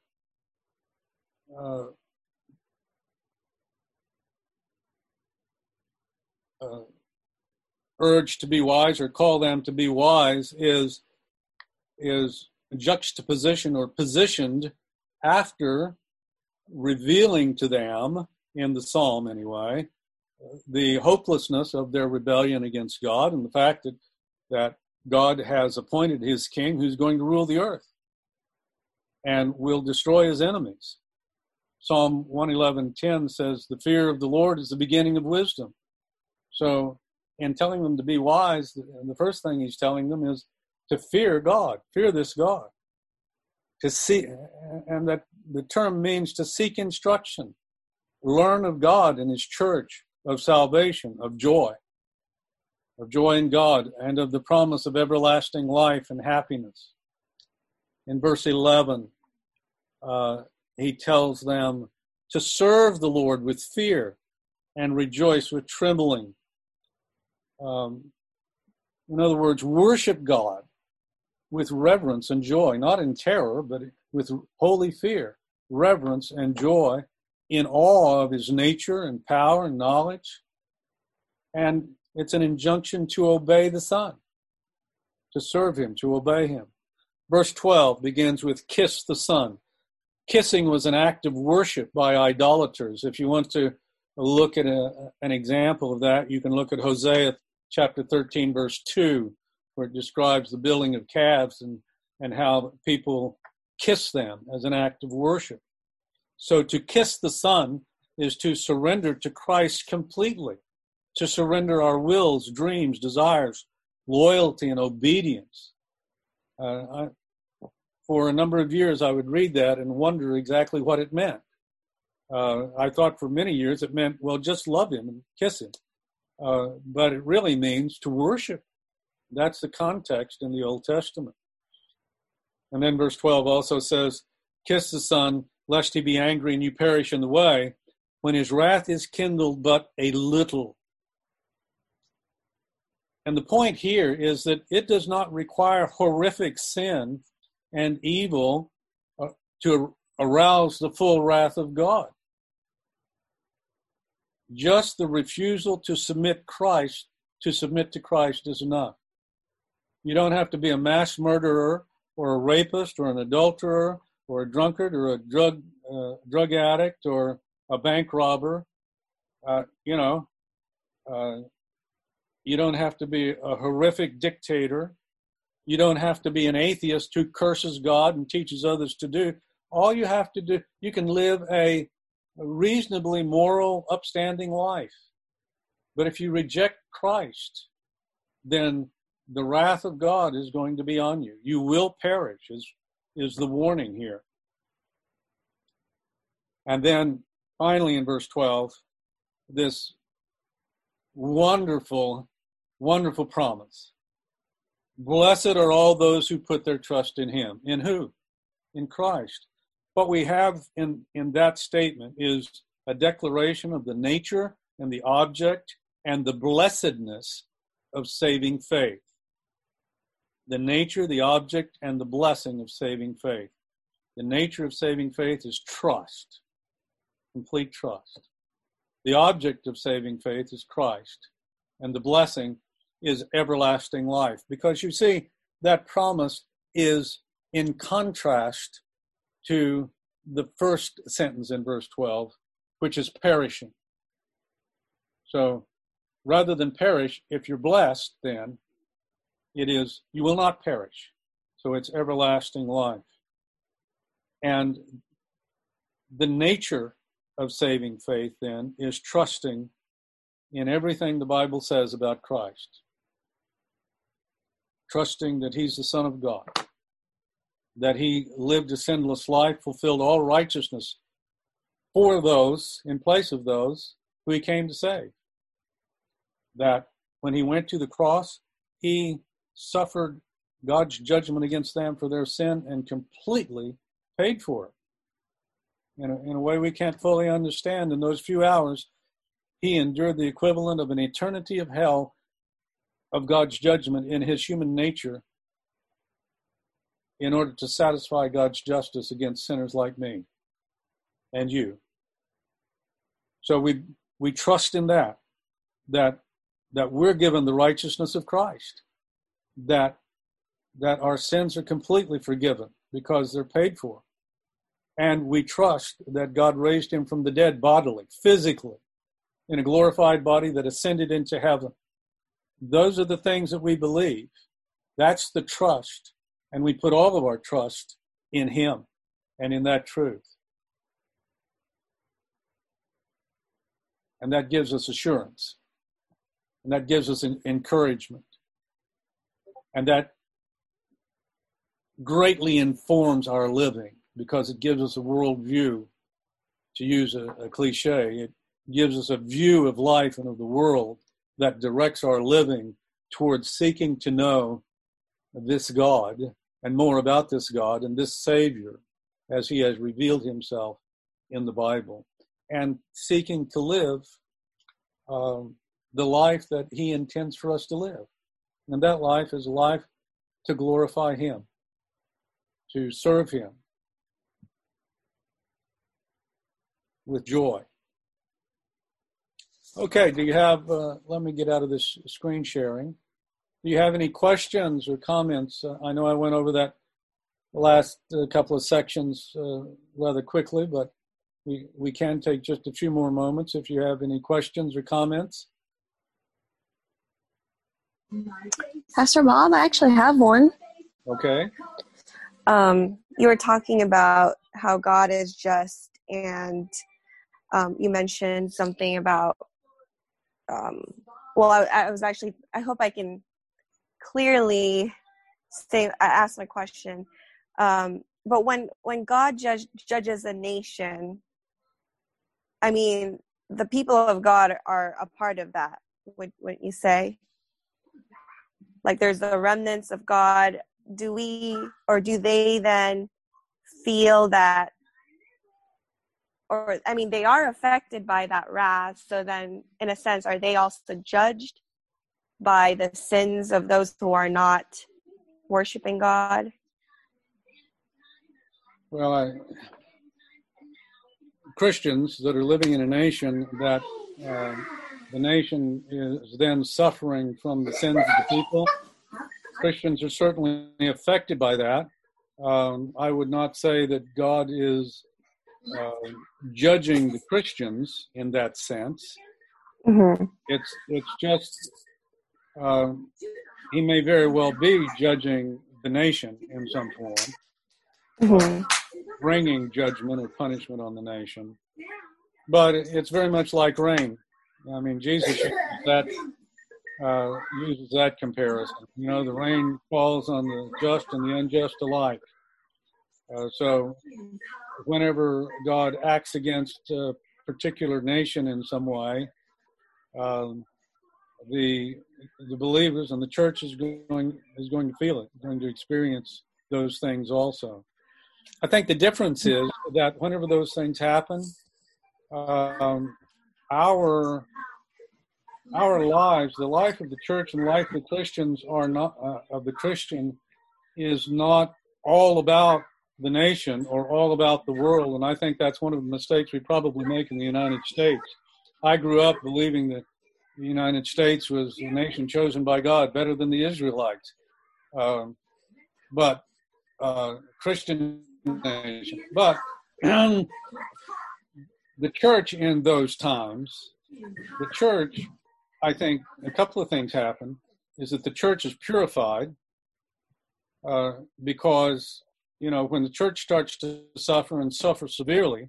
urge to be wise, or call them to be wise, is juxtaposition or positioned after revealing to them, in the psalm anyway, the hopelessness of their rebellion against God and the fact that God has appointed his king who's going to rule the earth and will destroy his enemies. Psalm 111:10 says, "The fear of the Lord is the beginning of wisdom." So in telling them to be wise, the first thing he's telling them is to fear God, fear this God. To see, and that the term means to seek instruction, learn of God and his church, of salvation, of joy in God, and of the promise of everlasting life and happiness. In verse 11, he tells them to serve the Lord with fear and rejoice with trembling. In other words, worship God with reverence and joy, not in terror, but with holy fear, reverence and joy, in awe of his nature and power and knowledge. And it's an injunction to obey the Son, to serve him, to obey him. Verse 12 begins with "kiss the Son." Kissing was an act of worship by idolaters. If you want to look at an example of that, you can look at Hosea chapter 13, verse 2, where it describes the building of calves and how people kiss them as an act of worship. So to kiss the Son is to surrender to Christ completely, to surrender our wills, dreams, desires, loyalty, and obedience. For a number of years, I would read that and wonder exactly what it meant. I thought for many years it meant, well, just love him and kiss him. But it really means to worship. That's the context in the Old Testament. And then verse 12 also says, "Kiss the Son, lest he be angry and you perish in the way, when his wrath is kindled but a little." And the point here is that it does not require horrific sin and evil to arouse the full wrath of God. Just the refusal to submit to Christ is enough. You don't have to be a mass murderer or a rapist or an adulterer or a drunkard or a drug addict or a bank robber. You don't have to be a horrific dictator. You don't have to be an atheist who curses God and teaches others to do. All you have to do, you can live a reasonably moral, upstanding life. But if you reject Christ, then the wrath of God is going to be on you. You will perish, is the warning here. And then finally in verse 12, this wonderful, wonderful promise. Blessed are all those who put their trust in him. In who? In Christ. What we have in that statement is a declaration of the nature and the object and the blessedness of saving faith. The nature, the object, and the blessing of saving faith. The nature of saving faith is trust, complete trust. The object of saving faith is Christ, and the blessing is everlasting life. Because you see, that promise is in contrast to the first sentence in verse 12, which is perishing. So rather than perish, if you're blessed, then it is, you will not perish. So it's everlasting life. And the nature of saving faith, then, is trusting in everything the Bible says about Christ. Trusting that he's the Son of God, that he lived a sinless life, fulfilled all righteousness for those, in place of those who he came to save. That when he went to the cross, he suffered God's judgment against them for their sin and completely paid for it. In a way we can't fully understand. In those few hours, he endured the equivalent of an eternity of hell of God's judgment in his human nature in order to satisfy God's justice against sinners like me and you. So we trust in that we're given the righteousness of Christ, that our sins are completely forgiven because they're paid for. And we trust that God raised him from the dead bodily, physically, in a glorified body that ascended into heaven. Those are the things that we believe. That's the trust. And we put all of our trust in him and in that truth. And that gives us assurance. And that gives us encouragement. And that greatly informs our living because it gives us a worldview, to use a cliche. It gives us a view of life and of the world that directs our living towards seeking to know this God and more about this God and this Savior as he has revealed himself in the Bible, and seeking to live the life that he intends for us to live. And that life is a life to glorify him, to serve him with joy. Okay, do you have, let me get out of this screen sharing. Do you have any questions or comments? I know I went over that last couple of sections rather quickly, but we can take just a few more moments if you have any questions or comments. Pastor Bob, I actually have one. Okay. You were talking about how God is just, and you mentioned something about, I hope I can clearly ask my question. But when God judges a nation, I mean, the people of God are a part of that, wouldn't you say? Like there's the remnants of God. Do they then feel that, or I mean, they are affected by that wrath. So then, in a sense, are they also judged by the sins of those who are not worshiping God? Well, Christians that are living in a nation that the nation is then suffering from the sins of the people, Christians are certainly affected by that. I would not say that God is judging the Christians in that sense. Mm-hmm. It's just he may very well be judging the nation in some form, Mm-hmm. bringing judgment or punishment on the nation. But it's very much like rain. I mean, Jesus uses that comparison. You know, the rain falls on the just and the unjust alike. So whenever God acts against a particular nation in some way, the believers and the church is going to feel it, going to experience those things also. I think the difference is that whenever those things happen, our our lives, the life of the church and life of the Christians are not of the Christian is not all about the nation or all about the world. And I think that's one of the mistakes we probably make in the United States. I grew up believing that the United States was a nation chosen by God, better than the Israelites. But Christian nation. But the church in those times, the church, I think a couple of things happen, is that the church is purified because, when the church starts to suffer and suffer severely,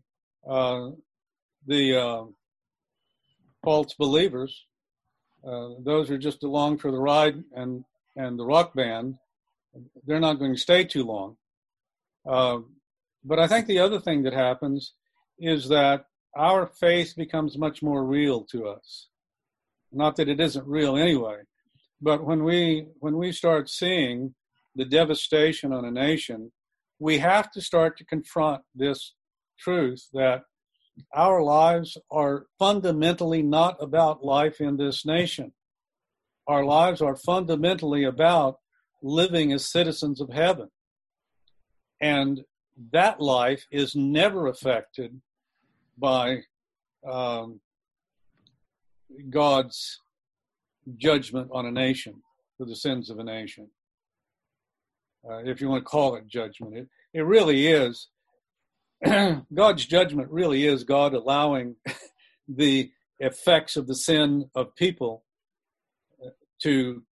the false believers, those who are just along for the ride and the rock band, they're not going to stay too long. But I think the other thing that happens is that our faith becomes much more real to us. Not that it isn't real anyway, but when we start seeing the devastation on a nation, we have to start to confront this truth that our lives are fundamentally not about life in this nation. Our lives are fundamentally about living as citizens of heaven. And that life is never affected by God's judgment on a nation for the sins of a nation. If you want to call it judgment, it really is. God's judgment really is God allowing the effects of the sin of people to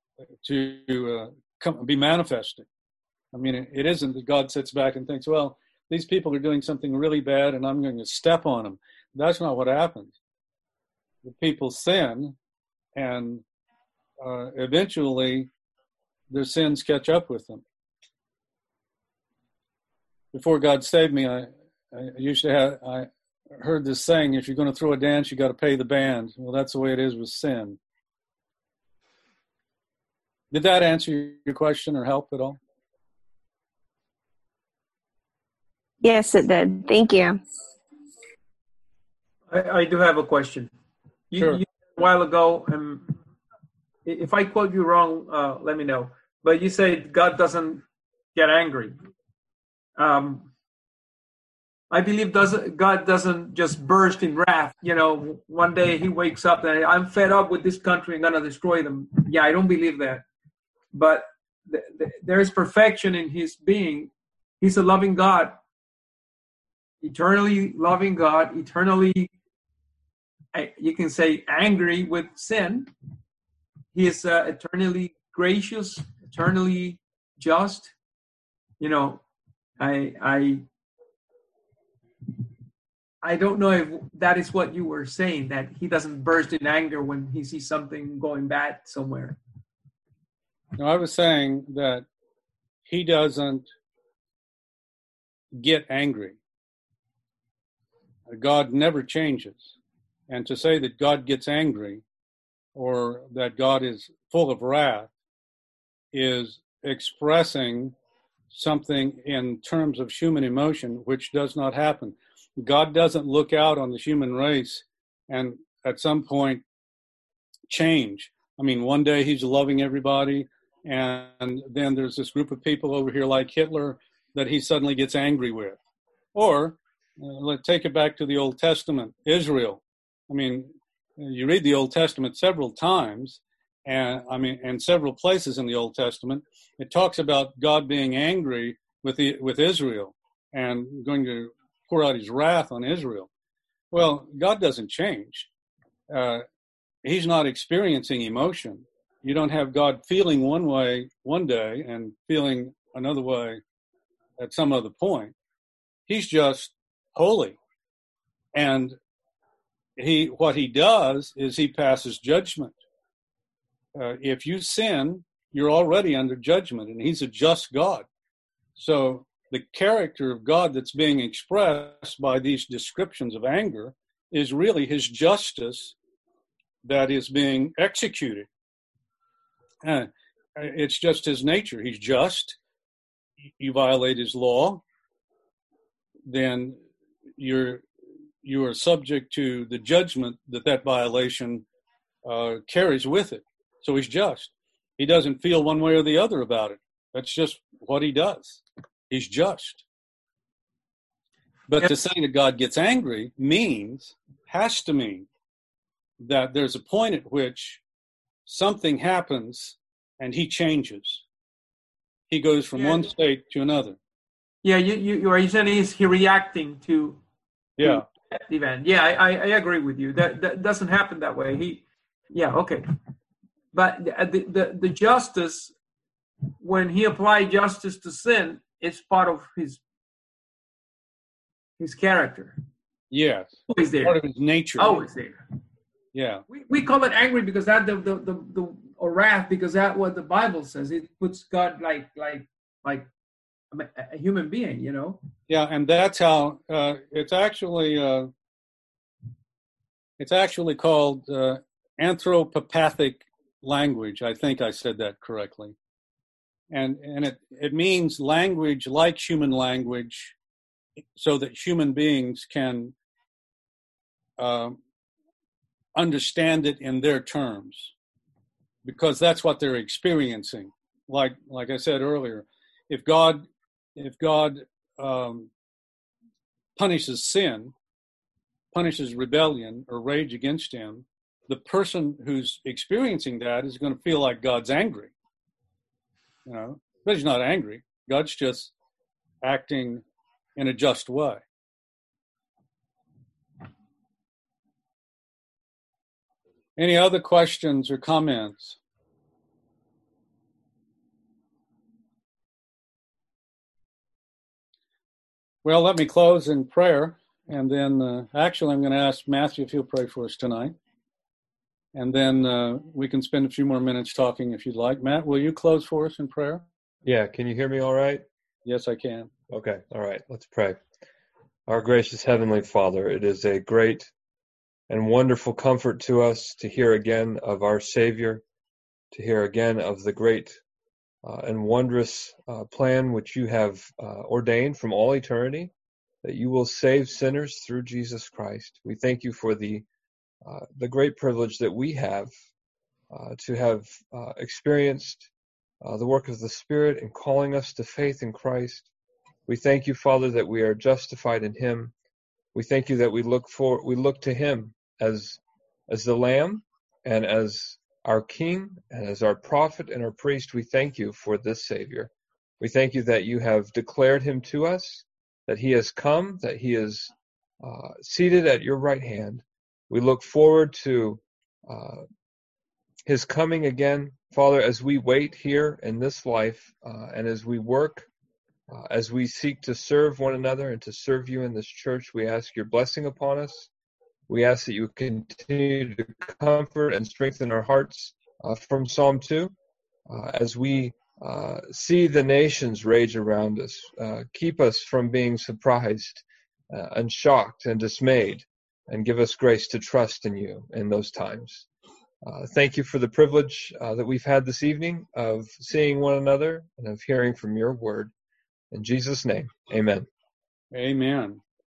be manifested. I mean, it isn't that God sits back and thinks, well, these people are doing something really bad and I'm going to step on them. That's not what happens. The people sin, and eventually their sins catch up with them. Before God saved me, I heard this saying, if you're going to throw a dance, you got to pay the band. Well, that's the way it is with sin. Did that answer your question or help at all? Yes, it did. Thank you. I do have a question. Sure. You a while ago, if I quote you wrong, let me know. But you said God doesn't get angry. I believe God doesn't just burst in wrath. One day he wakes up and I'm fed up with this country and going to destroy them. Yeah, I don't believe that. But there is perfection in his being. He's a loving God, eternally loving God, eternally, you can say, angry with sin. He is eternally gracious, eternally just. I don't know if that is what you were saying, that he doesn't burst in anger when he sees something going bad somewhere. No, I was saying that he doesn't get angry. God never changes. And to say that God gets angry or that God is full of wrath is expressing something in terms of human emotion, which does not happen. God doesn't look out on the human race and at some point change. I mean, one day he's loving everybody, and then there's this group of people over here like Hitler that he suddenly gets angry with. Or let's take it back to the Old Testament, Israel. I mean, you read the Old Testament several times, and several places in the Old Testament, it talks about God being angry with Israel and going to pour out his wrath on Israel. Well, God doesn't change. He's not experiencing emotion. You don't have God feeling one way one day and feeling another way at some other point. He's just holy. And what he does is he passes judgment. If you sin, you're already under judgment, and he's a just God. So the character of God that's being expressed by these descriptions of anger is really his justice that is being executed. It's just his nature. He's just. You violate his law, then you are subject to the judgment that violation carries with it. So he's just. He doesn't feel one way or the other about it. That's just what he does. He's just. But to say that God gets angry has to mean that there's a point at which something happens and he changes. He goes from one state to another. Yeah, you are saying he's reacting to that event. Yeah, I agree with you. That doesn't happen that way. Okay. But the justice, when he applied justice to sin, it's part of his character. Yes. Always there. Part of his nature. Always there. Yeah. We call it angry because that or wrath, because that's what the Bible says. It puts God like a human being, you know. Yeah, and that's how it's actually called anthropopathic language. I think I said that correctly. And it means language like human language, so that human beings can understand it in their terms, because that's what they're experiencing. Like I said earlier, if God punishes sin, punishes rebellion or rage against him, the person who's experiencing that is going to feel like God's angry. You know, but he's not angry. God's just acting in a just way. Any other questions or comments? Well, let me close in prayer, and then actually I'm going to ask Matthew if he'll pray for us tonight. And then we can spend a few more minutes talking if you'd like. Matt, will you close for us in prayer? Yeah, can you hear me all right? Yes, I can. Okay, all right, let's pray. Our gracious Heavenly Father, it is a great and wonderful comfort to us to hear again of our Savior, to hear again of the great and wondrous plan which you have ordained from all eternity, that you will save sinners through Jesus Christ. We thank you for the great privilege that we have to have experienced the work of the Spirit in calling us to faith in Christ. We thank you, Father, that we are justified in him. We thank you that we look to him as the Lamb and as our King and as our prophet and our priest. We thank you for this Savior. We thank you that you have declared him to us, that he has come, that he is seated at your right hand. We look forward to his coming again, Father, as we wait here in this life and as we work, as we seek to serve one another and to serve you in this church. We ask your blessing upon us. We ask that you continue to comfort and strengthen our hearts from Psalm 2 as we see the nations rage around us. Keep us from being surprised and shocked and dismayed, and give us grace to trust in you in those times. Thank you for the privilege that we've had this evening of seeing one another and of hearing from your word. In Jesus' name, amen. Amen.